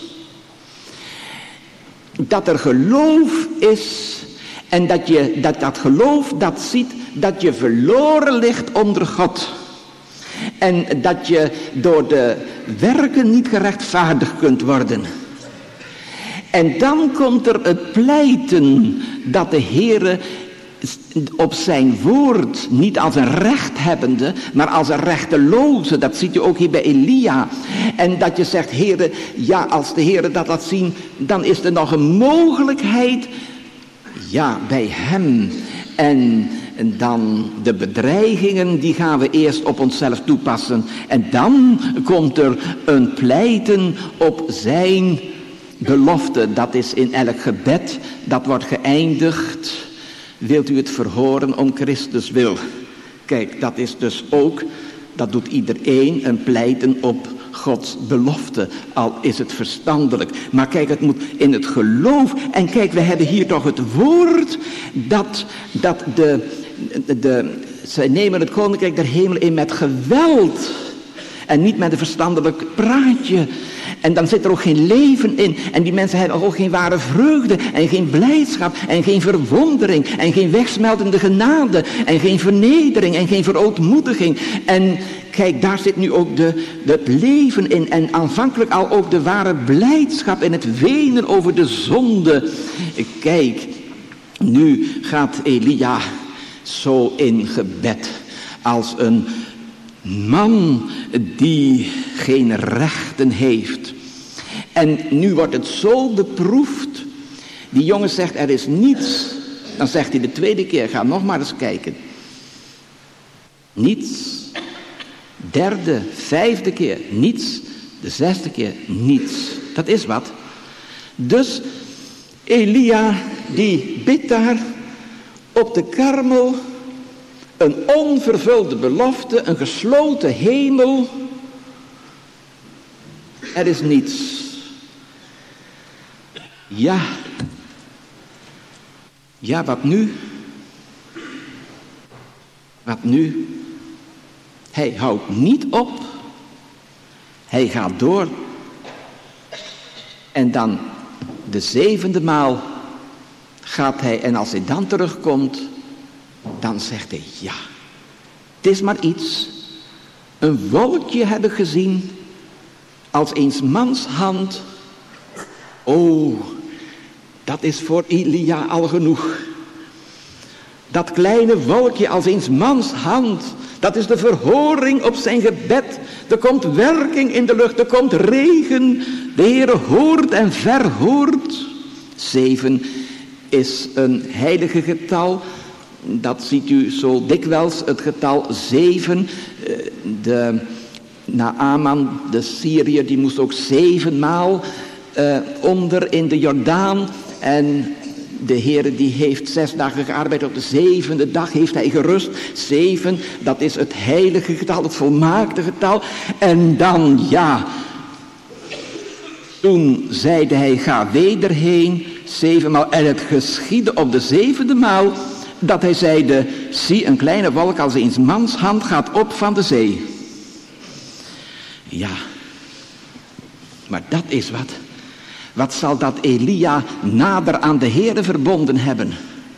dat er geloof is en dat je dat, dat geloof dat ziet dat je verloren ligt onder God. En dat je door de werken niet gerechtvaardigd kunt worden. En dan komt er het pleiten dat de Heere op zijn woord, niet als een rechthebbende, maar als een rechteloze, dat ziet u ook hier bij Elia. En dat je zegt, Heere, ja, als de Heere dat laat zien, dan is er nog een mogelijkheid, ja, bij hem. En En dan de bedreigingen, die gaan we eerst op onszelf toepassen. En dan komt er een pleiten op zijn belofte. Dat is in elk gebed, dat wordt geëindigd. Wilt u het verhoren om Christus wil? Kijk, dat is dus ook, dat doet iedereen, een pleiten op Gods belofte, al is het verstandelijk. Maar kijk, het moet in het geloof. En kijk, we hebben hier toch het woord dat, dat de, de, de, zij nemen het koninkrijk der hemelen in met geweld. En niet met een verstandelijk praatje. En dan zit er ook geen leven in. En die mensen hebben ook geen ware vreugde. En geen blijdschap. En geen verwondering. En geen wegsmeltende genade. En geen vernedering. En geen verootmoediging. En kijk, daar zit nu ook de, de, het leven in. En aanvankelijk al ook de ware blijdschap. En het wenen over de zonde. Kijk, nu gaat Elia zo in gebed. Als een man die geen rechten heeft. En nu wordt het zo beproefd. Die jongen zegt, er is niets. Dan zegt hij de tweede keer, ga nog maar eens kijken. Niets. Derde, vijfde keer, niets. De zesde keer, niets. Dat is wat. Dus Elia die bidt daar op de Karmel een onvervulde belofte, een gesloten hemel. Er is niets. Ja. Ja, wat nu? Wat nu? Hij houdt niet op. Hij gaat door. En dan de zevende maal gaat hij, en als hij dan terugkomt, dan zegt hij, ja, het is maar iets. Een wolkje heb ik gezien, als eens mans hand. Oh, dat is voor Elia al genoeg. Dat kleine wolkje als eens mans hand, dat is de verhoring op zijn gebed. Er komt werking in de lucht, er komt regen. De Heere hoort en verhoort. Zeven is een heilige getal. Dat ziet u zo dikwijls, het getal zeven. De Naaman, de Syriër, die moest ook zevenmaal uh, onder in de Jordaan. En de Heere die heeft zes dagen gearbeid, op de zevende dag heeft hij gerust. Zeven, dat is het heilige getal, het volmaakte getal. En dan, ja, toen zeide hij, ga weder heen, zevenmaal. En het geschiedde op de zevende maal, dat hij zeide, zie een kleine wolk als eens mans hand gaat op van de zee. Ja, maar dat is wat. Wat zal dat Elia nader aan de Heere verbonden hebben?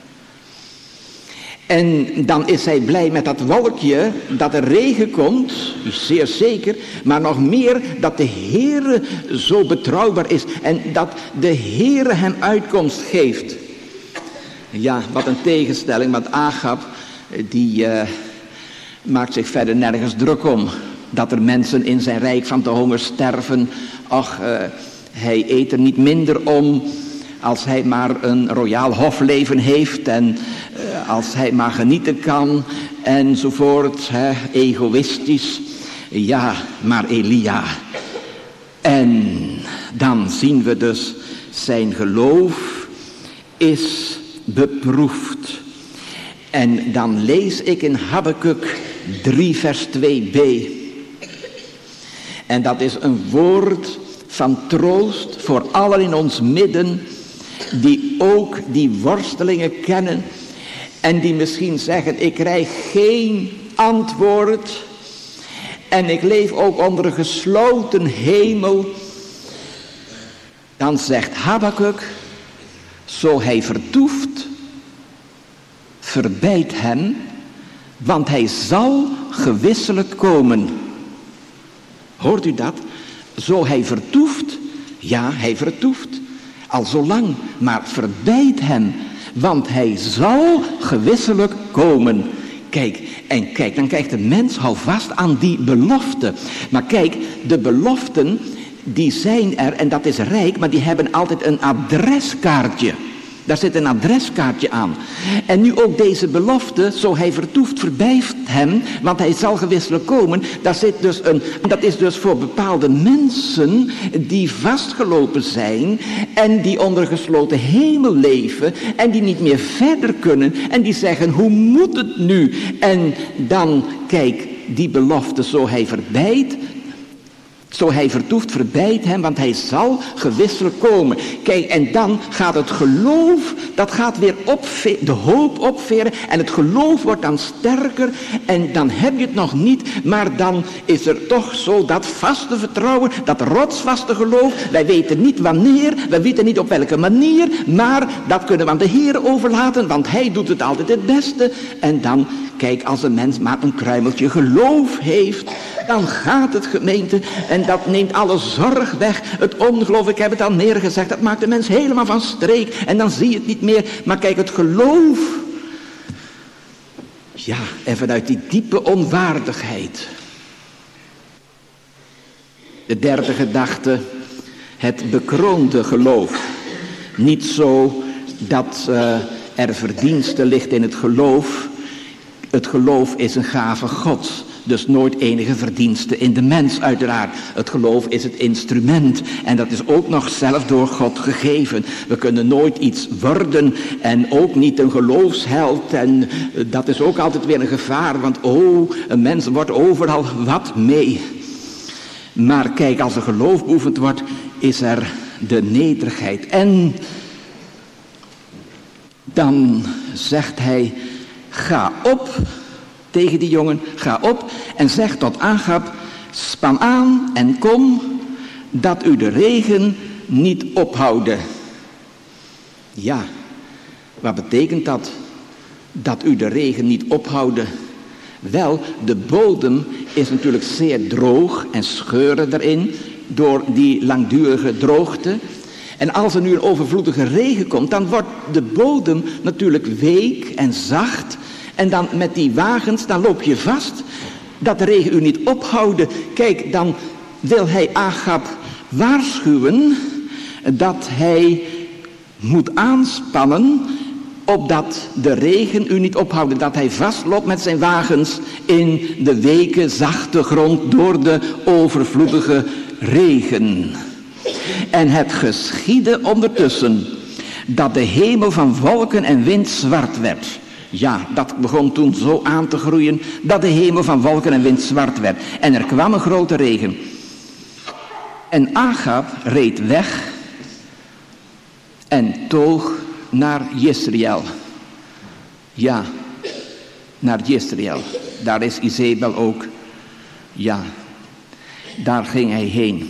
En dan is hij blij met dat wolkje, dat er regen komt, zeer zeker, maar nog meer dat de Heere zo betrouwbaar is en dat de Heere hem uitkomst geeft. Ja, wat een tegenstelling, want Agab, die uh, maakt zich verder nergens druk om. Dat er mensen in zijn rijk van de honger sterven. Ach, uh, hij eet er niet minder om als hij maar een royaal hofleven heeft en uh, als hij maar genieten kan enzovoort, hè, egoïstisch. Ja, maar Elia. En dan zien we dus zijn geloof is beproefd. En dan lees ik in Habakuk drie vers twee b. En dat is een woord van troost voor allen in ons midden, die ook die worstelingen kennen en die misschien zeggen, ik krijg geen antwoord en ik leef ook onder een gesloten hemel. Dan zegt Habakuk, zo hij vertoeft, verbijt hem, want hij zal gewisselijk komen. Hoort u dat? Zo hij vertoeft, ja, hij vertoeft, al zo lang, maar verbijt hem, want hij zal gewisselijk komen. Kijk, en kijk, dan krijgt de mens, hou vast aan die belofte. Maar kijk, de beloften, die zijn er, en dat is rijk, maar die hebben altijd een adreskaartje. Daar zit een adreskaartje aan. En nu ook deze belofte, zo hij vertoeft, verblijft hem, want hij zal gewisselijk komen. Daar zit dus een, dat is dus voor bepaalde mensen die vastgelopen zijn en die onder gesloten hemel leven en die niet meer verder kunnen en die zeggen, hoe moet het nu? En dan, kijk, die belofte, zo hij verbijt, zo hij vertoeft, verbijt hem, want hij zal gewisselijk komen. Kijk, en dan gaat het geloof, dat gaat weer opveren, de hoop opveren. En het geloof wordt dan sterker. En dan heb je het nog niet, maar dan is er toch zo dat vaste vertrouwen, dat rotsvaste geloof. Wij weten niet wanneer, wij weten niet op welke manier, maar dat kunnen we aan de Heer overlaten, want hij doet het altijd het beste. En dan, kijk, als een mens maar een kruimeltje geloof heeft, dan gaat het, gemeente, en dat neemt alle zorg weg. Het ongeloof, ik heb het al neergezegd, dat maakt de mens helemaal van streek. En dan zie je het niet meer. Maar kijk, het geloof. Ja, en vanuit die diepe onwaardigheid. De derde gedachte, het bekroonde geloof. Niet zo dat uh, er verdienste ligt in het geloof. Het geloof is een gave Gods. dus nooit enige verdienste in de mens uiteraard. Het geloof is het instrument en dat is ook nog zelf door God gegeven. We kunnen nooit iets worden en ook niet een geloofsheld en dat is ook altijd weer een gevaar, want oh, een mens wordt overal wat mee. Maar kijk, als er geloof beoefend wordt, is er de nederigheid. En dan zegt hij, ga op tegen die jongen, ga op en zeg tot Agab, span aan en kom, dat u de regen niet ophouden. Ja, wat betekent dat? Dat u de regen niet ophouden? Wel, de bodem is natuurlijk zeer droog en scheuren erin door die langdurige droogte. En als er nu een overvloedige regen komt, dan wordt de bodem natuurlijk week en zacht. En dan met die wagens, dan loop je vast dat de regen u niet ophouden. Kijk, dan wil hij Agab waarschuwen dat hij moet aanspannen opdat de regen u niet ophouden, dat hij vastloopt met zijn wagens in de weke zachte grond door de overvloedige regen. En het geschiedde ondertussen dat de hemel van wolken en wind zwart werd. Ja, dat begon toen zo aan te groeien, dat de hemel van wolken en wind zwart werd. En er kwam een grote regen. En Agab reed weg en toog naar Jezreel. Ja, naar Jezreel. Daar is Izebel ook. Ja, daar ging hij heen.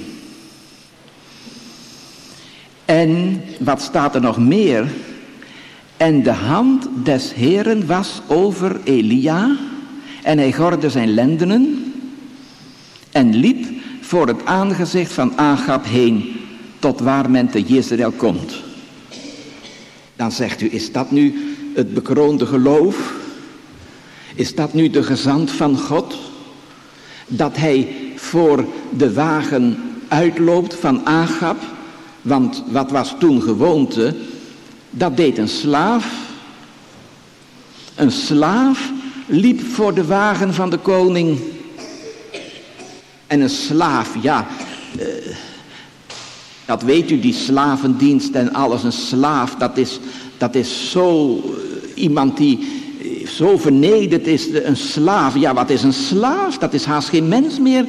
En wat staat er nog meer? En de hand des Heeren was over Elia, en hij gordde zijn lendenen en liep voor het aangezicht van Agab heen, tot waar men te Jezreel komt. Dan zegt u, is dat nu het bekroonde geloof? Is dat nu de gezant van God? Dat hij voor de wagen uitloopt van Agab? Want wat was toen gewoonte? Dat deed een slaaf. Een slaaf liep voor de wagen van de koning. En een slaaf, ja, uh, dat weet u, die slavendienst en alles. Een slaaf, dat is, dat is zo uh, iemand die uh, zo vernederd is. Een slaaf, ja, wat is een slaaf? Dat is haast geen mens meer.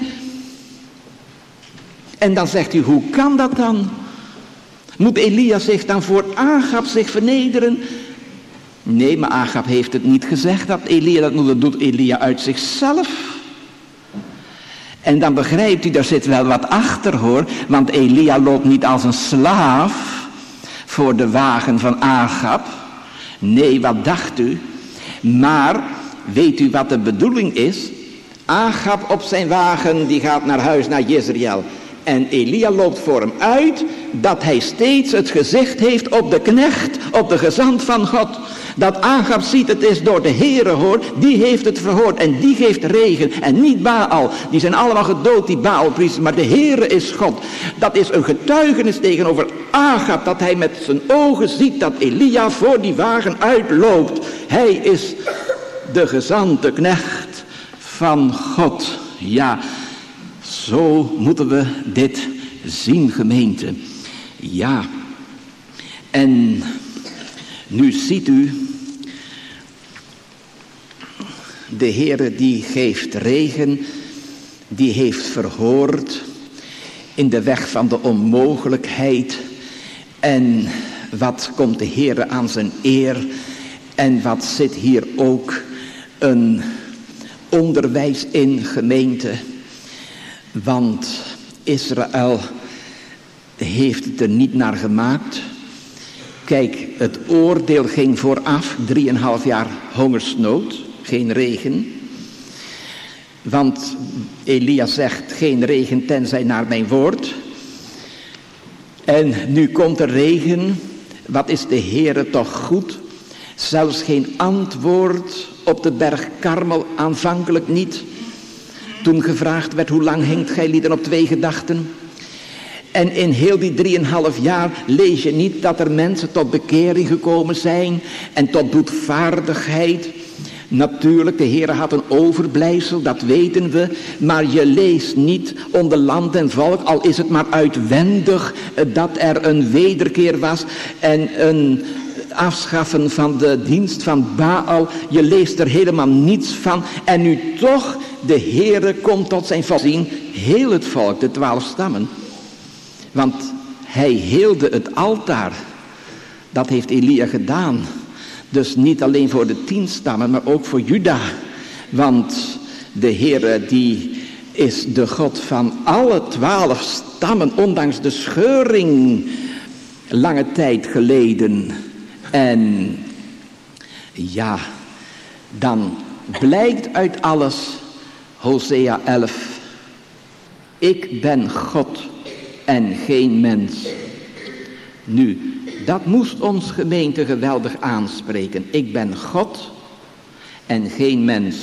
En dan zegt u, hoe kan dat dan? Moet Elia zich dan voor Agab zich vernederen? Nee, maar Agab heeft het niet gezegd dat Elia dat moet. Dat doet Elia uit zichzelf. En dan begrijpt u, daar zit wel wat achter hoor. Want Elia loopt niet als een slaaf voor de wagen van Agab. Nee, wat dacht u? Maar weet u wat de bedoeling is? Agab op zijn wagen, die gaat naar huis, naar Jezreel. En Elia loopt voor hem uit, dat hij steeds het gezicht heeft op de knecht, op de gezant van God. Dat Agab ziet, het is door de Heere hoor, die heeft het verhoord en die geeft regen. En niet Baal, die zijn allemaal gedood, die Baalpriesters, maar de Heere is God. Dat is een getuigenis tegenover Agab, dat hij met zijn ogen ziet dat Elia voor die wagen uitloopt. Hij is de gezante knecht van God, ja. Zo moeten we dit zien, gemeente. Ja. En nu ziet u, de Heere die geeft regen, die heeft verhoord in de weg van de onmogelijkheid. En wat komt de Heere aan zijn eer? En wat zit hier ook een onderwijs in, gemeente? Want Israël heeft het er niet naar gemaakt. Kijk, het oordeel ging vooraf, drieënhalf jaar hongersnood, geen regen. Want Elia zegt, geen regen tenzij naar mijn woord. En nu komt er regen, wat is de Heere toch goed. Zelfs geen antwoord op de berg Karmel, aanvankelijk niet. Toen gevraagd werd, hoe lang hinkt gij lieden op twee gedachten? En in heel die drieënhalf jaar lees je niet dat er mensen tot bekering gekomen zijn en tot boetvaardigheid. Natuurlijk, de Heer had een overblijfsel, dat weten we. Maar je leest niet onder land en volk, al is het maar uitwendig, dat er een wederkeer was en een afschaffen van de dienst van Baal. Je leest er helemaal niets van. En nu toch, de Heere komt tot zijn voorzien, heel het volk, de twaalf stammen. Want hij heelde het altaar. Dat heeft Elia gedaan. Dus niet alleen voor de tien stammen, maar ook voor Juda. Want de Heere die is de God van alle twaalf stammen, ondanks de scheuring lange tijd geleden. En ja, dan blijkt uit alles, Hosea elf, ik ben God en geen mens. Nu, dat moest ons gemeente geweldig aanspreken. Ik ben God en geen mens.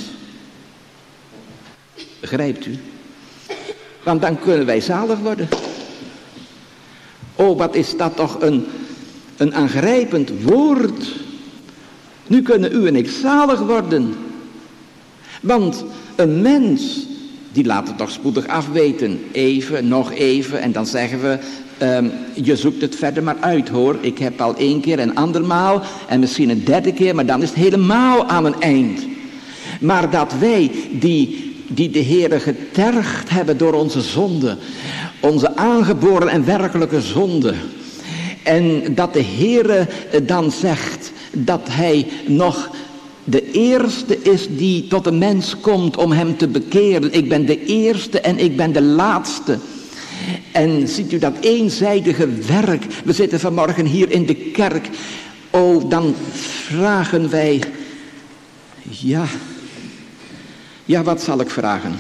Begrijpt u? Want dan kunnen wij zalig worden. Oh, wat is dat toch een, een aangrijpend woord. Nu kunnen u en ik zalig worden. Want een mens, die laat het toch spoedig afweten. Even, nog even, en dan zeggen we, um, je zoekt het verder maar uit hoor. Ik heb al één keer en andermaal, en misschien een derde keer, maar dan is het helemaal aan een eind. Maar dat wij, die, die de Heere getergd hebben door onze zonde, onze aangeboren en werkelijke zonde, en dat de Heere dan zegt dat hij nog de eerste is die tot de mens komt om hem te bekeren. Ik ben de eerste en ik ben de laatste. En ziet u dat eenzijdige werk. We zitten vanmorgen hier in de kerk. Oh, dan vragen wij. Ja. Ja, wat zal ik vragen?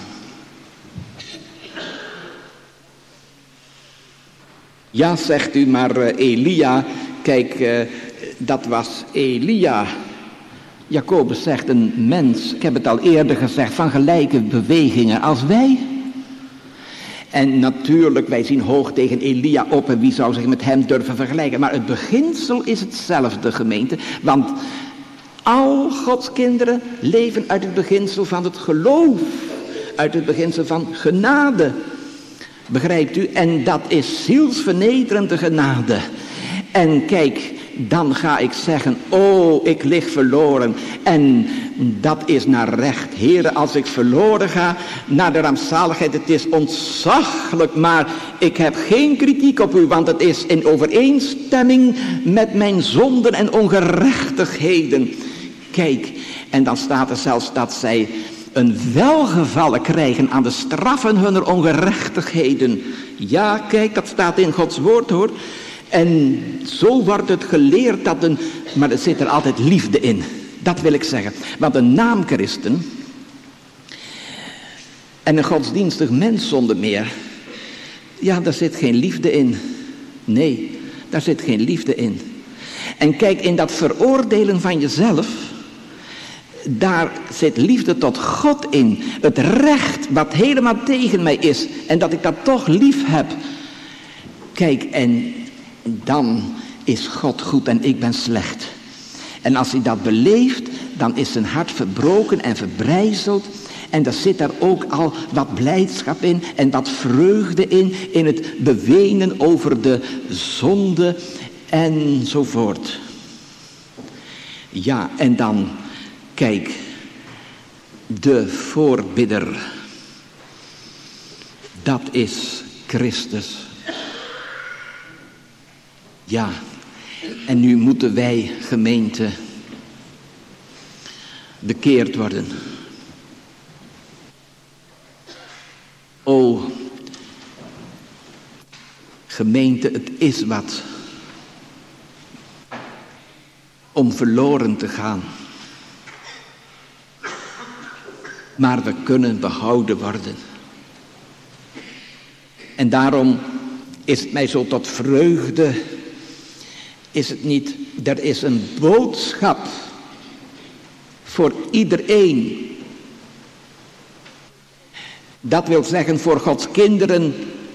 Ja, zegt u, maar uh, Elia, kijk, uh, dat was Elia. Jacobus zegt een mens, ik heb het al eerder gezegd, van gelijke bewegingen als wij. En natuurlijk, wij zien hoog tegen Elia op en wie zou zich met hem durven vergelijken. Maar het beginsel is hetzelfde, gemeente. Want al Gods kinderen leven uit het beginsel van het geloof. Uit het beginsel van genade. Begrijpt u? En dat is zielsvernederende genade. En kijk, dan ga ik zeggen, oh, ik lig verloren. En dat is naar recht. Heere, als ik verloren ga naar de rampzaligheid, het is ontzaglijk, maar ik heb geen kritiek op u, want het is in overeenstemming met mijn zonden en ongerechtigheden. Kijk, en dan staat er zelfs dat zij een welgevallen krijgen aan de straffen hunner ongerechtigheden. Ja, kijk, dat staat in Gods woord hoor. En zo wordt het geleerd dat een, maar er zit er altijd liefde in. Dat wil ik zeggen. Want een naamchristen en een godsdienstig mens zonder meer, ja, daar zit geen liefde in. Nee, daar zit geen liefde in. En kijk, in dat veroordelen van jezelf, daar zit liefde tot God in. Het recht wat helemaal tegen mij is en dat ik dat toch lief heb. Kijk, en dan is God goed en ik ben slecht. En als hij dat beleeft, dan is zijn hart verbroken en verbrijzeld. En er zit daar ook al wat blijdschap in en wat vreugde in, in het bewenen over de zonde enzovoort. Ja, en dan, kijk, de voorbidder, dat is Christus. Ja, en nu moeten wij, gemeente, bekeerd worden. O, gemeente, het is wat om verloren te gaan. Maar we kunnen behouden worden. En daarom is het mij zo tot vreugde. Is het niet, er is een boodschap voor iedereen. Dat wil zeggen, voor Gods kinderen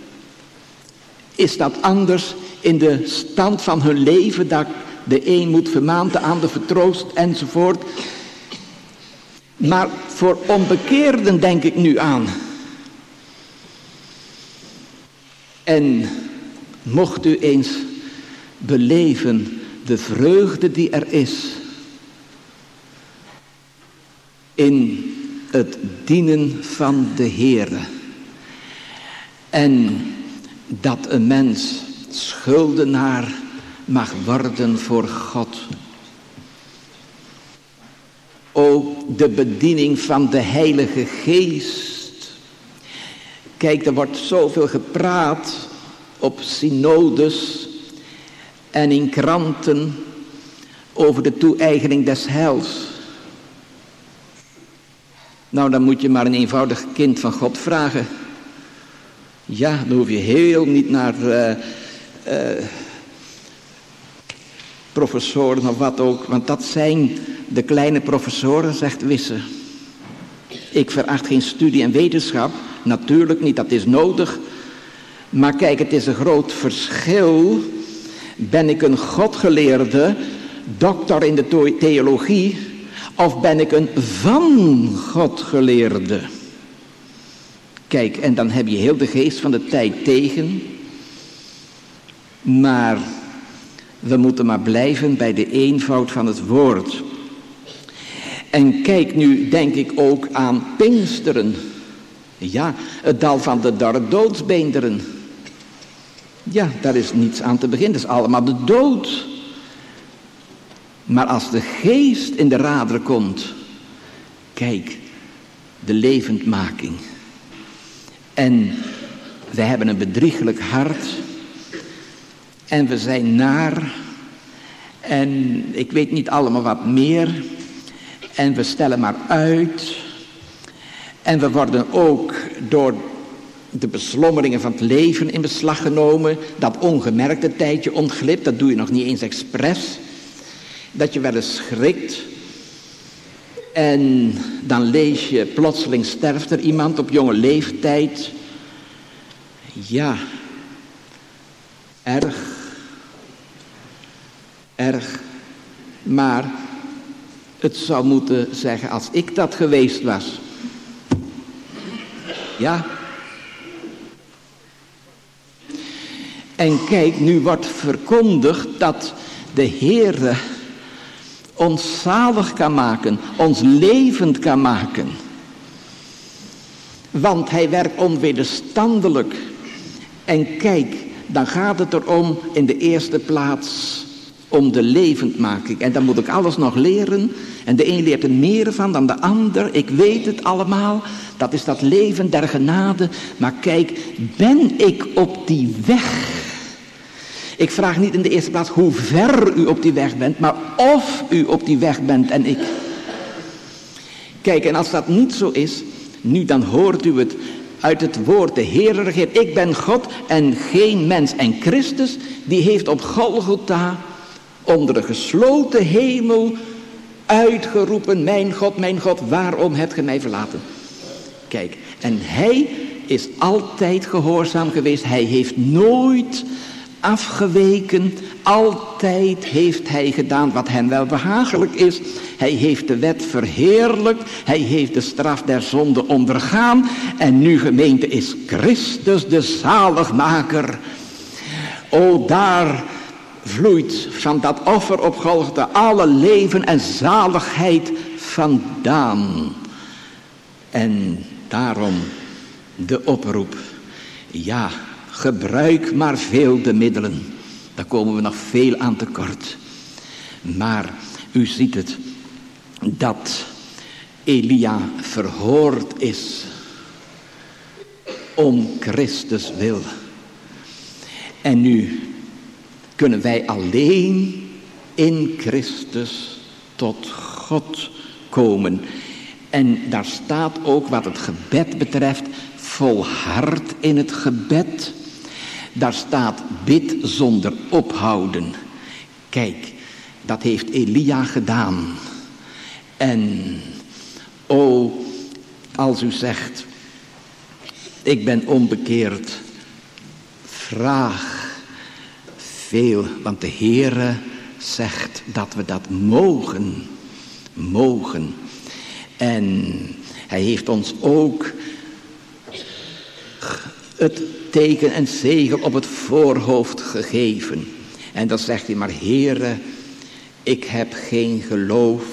is dat anders in de stand van hun leven, dat de een moet vermanen, de ander vertroost enzovoort. Maar voor onbekeerden denk ik nu aan. En mocht u eens beleven de vreugde die er is in het dienen van de Heere. En dat een mens schuldenaar mag worden voor God. Ook de bediening van de Heilige Geest. Kijk, er wordt zoveel gepraat op synodes en in kranten over de toe-eigening des heils. Nou, dan moet je maar een eenvoudig kind van God vragen. Ja, dan hoef je heel niet naar uh, uh, professoren of wat ook, want dat zijn de kleine professoren, zegt Wisse. Ik veracht geen studie en wetenschap, natuurlijk niet, dat is nodig. Maar kijk, het is een groot verschil. Ben ik een godgeleerde, doctor in de theologie, of ben ik een van God geleerde? Kijk, en dan heb je heel de geest van de tijd tegen. Maar we moeten maar blijven bij de eenvoud van het woord. En kijk, nu denk ik ook aan Pinksteren. Ja, het dal van de dorre doodsbeenderen. Ja, daar is niets aan te beginnen, dat is allemaal de dood. Maar als de geest in de raderen komt, kijk, de levendmaking. En we hebben een bedriegelijk hart. En we zijn naar. En ik weet niet allemaal wat meer. En we stellen maar uit. En we worden ook door de beslommeringen van het leven in beslag genomen. Dat ongemerkte tijdje ontglipt, dat doe je nog niet eens expres. Dat je wel eens schrikt. En dan lees je, plotseling sterft er iemand op jonge leeftijd. Ja, erg. Erg. Maar het zou moeten zeggen, als ik dat geweest was. Ja. En kijk, nu wordt verkondigd dat de Heere ons zalig kan maken, ons levend kan maken. Want hij werkt onwederstandelijk. En kijk, dan gaat het erom in de eerste plaats om de levendmaking. En dan moet ik alles nog leren. En de een leert er meer van dan de ander. Ik weet het allemaal. Dat is dat leven der genade. Maar kijk, ben ik op die weg? Ik vraag niet in de eerste plaats hoe ver u op die weg bent, maar of u op die weg bent en ik. Kijk, en als dat niet zo is, nu dan hoort u het uit het woord, de Heere regeert. Ik ben God en geen mens. En Christus, die heeft op Golgotha onder de gesloten hemel uitgeroepen, mijn God, mijn God, waarom hebt ge mij verlaten? Kijk, en hij is altijd gehoorzaam geweest. Hij heeft nooit afgeweken. Altijd heeft hij gedaan wat hem wel behagelijk is. Hij heeft de wet verheerlijkt. Hij heeft de straf der zonde ondergaan. En nu, gemeente, is Christus de zaligmaker. O, daar vloeit van dat offer op Golgotha alle leven en zaligheid vandaan. En daarom de oproep. Ja, gebruik maar veel de middelen. Daar komen we nog veel aan tekort. Maar u ziet het, dat Elia verhoord is om Christus wil. En nu kunnen wij alleen in Christus tot God komen. En daar staat ook wat het gebed betreft, volhard in het gebed. Daar staat bid zonder ophouden. Kijk, dat heeft Elia gedaan. En o, als u zegt, ik ben onbekeerd, vraag veel, want de Heere zegt dat we dat mogen, mogen. En hij heeft ons ook het teken en zegel op het voorhoofd gegeven. En dan zegt hij, maar Heere, ik heb geen geloof.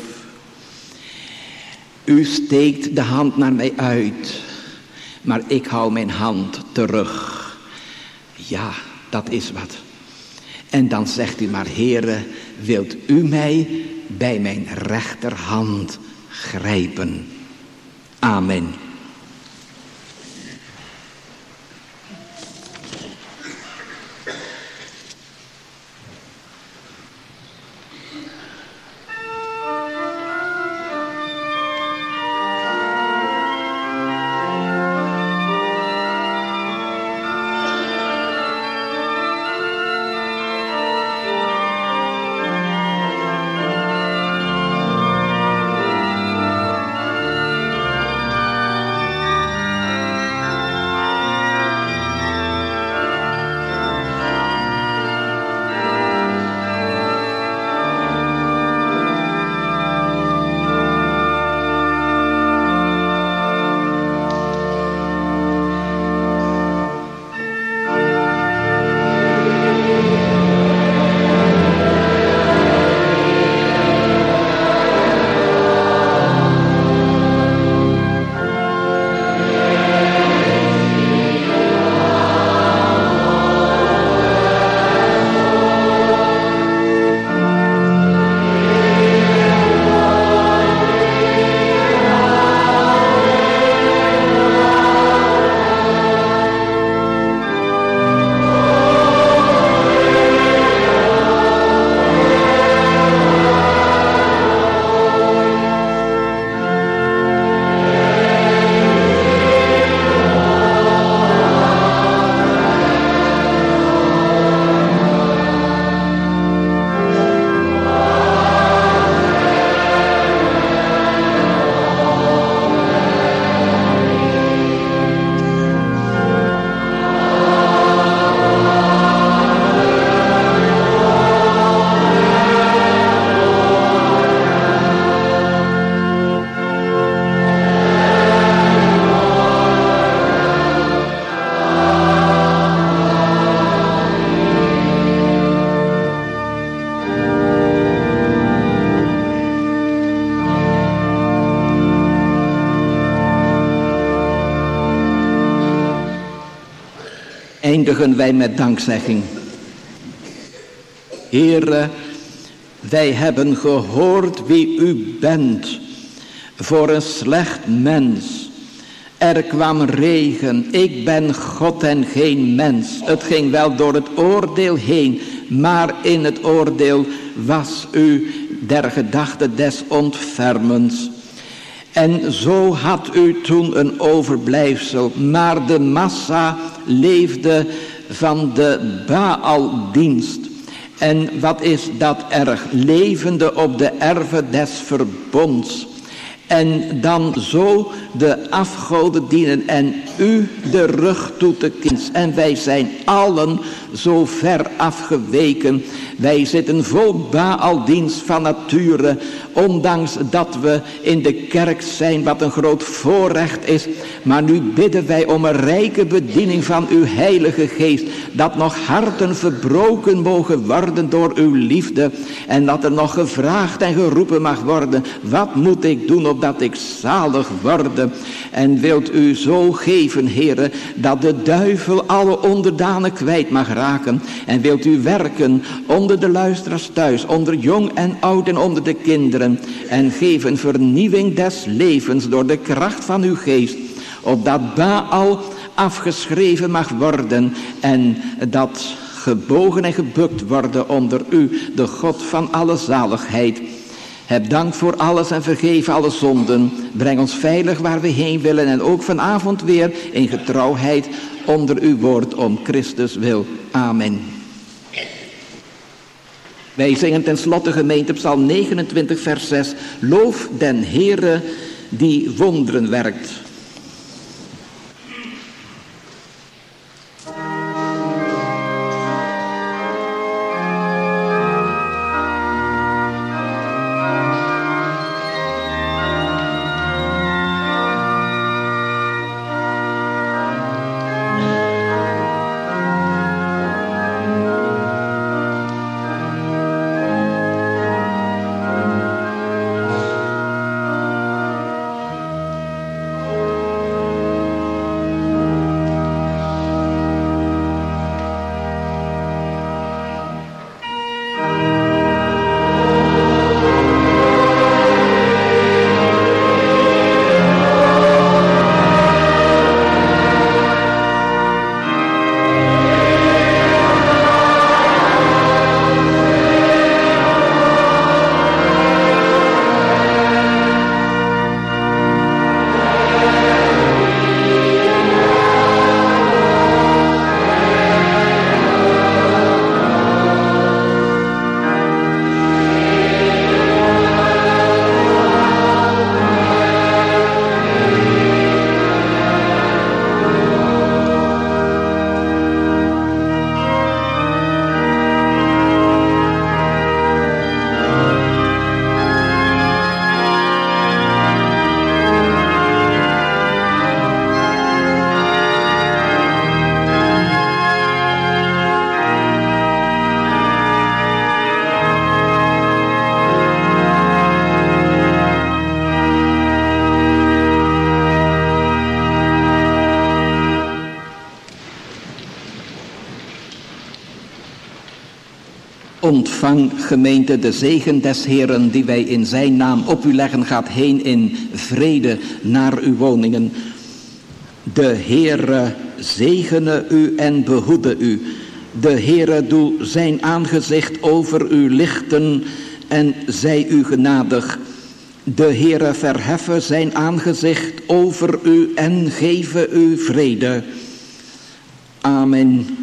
U steekt de hand naar mij uit, maar ik hou mijn hand terug. Ja, dat is wat. En dan zegt u, maar Heere, wilt u mij bij mijn rechterhand grijpen? Amen. Eindigen wij met dankzegging. Heere, wij hebben gehoord wie u bent voor een slecht mens. Er kwam regen, ik ben God en geen mens. Het ging wel door het oordeel heen, maar in het oordeel was u der gedachte des ontfermens. En zo had u toen een overblijfsel, maar de massa leefde van de Baaldienst. En wat is dat erg? Levende op de erven des verbonds. En dan zo de afgoden dienen en u de rug toe te kiezen. En wij zijn allen zo ver afgeweken. Wij zitten vol Baaldienst van nature. Ondanks dat we in de kerk zijn, wat een groot voorrecht is. Maar nu bidden wij om een rijke bediening van uw heilige geest. Dat nog harten verbroken mogen worden door uw liefde. En dat er nog gevraagd en geroepen mag worden. Wat moet ik doen opdat ik zalig worde? En wilt u zo geven, Heere, dat de duivel alle onderdanen kwijt mag raken. En wilt u werken onder de luisteraars thuis, onder jong en oud en onder de kinderen. En geef een vernieuwing des levens door de kracht van uw geest. Opdat Baal afgeschreven mag worden en dat gebogen en gebukt worden onder u, de God van alle zaligheid. Heb dank voor alles en vergeef alle zonden. Breng ons veilig waar we heen willen en ook vanavond weer in getrouwheid onder uw woord om Christus wil. Amen. Wij zingen ten slotte gemeente Psalm negenentwintig vers zes. Loof den Heere die wonderen werkt. Ontvang, gemeente, de zegen des Heeren die wij in zijn naam op u leggen. Gaat heen in vrede naar uw woningen. De Heere zegene u en behoede u. De Heere doe zijn aangezicht over u lichten en zij u genadig. De Heere verheffe zijn aangezicht over u en geven u vrede. Amen.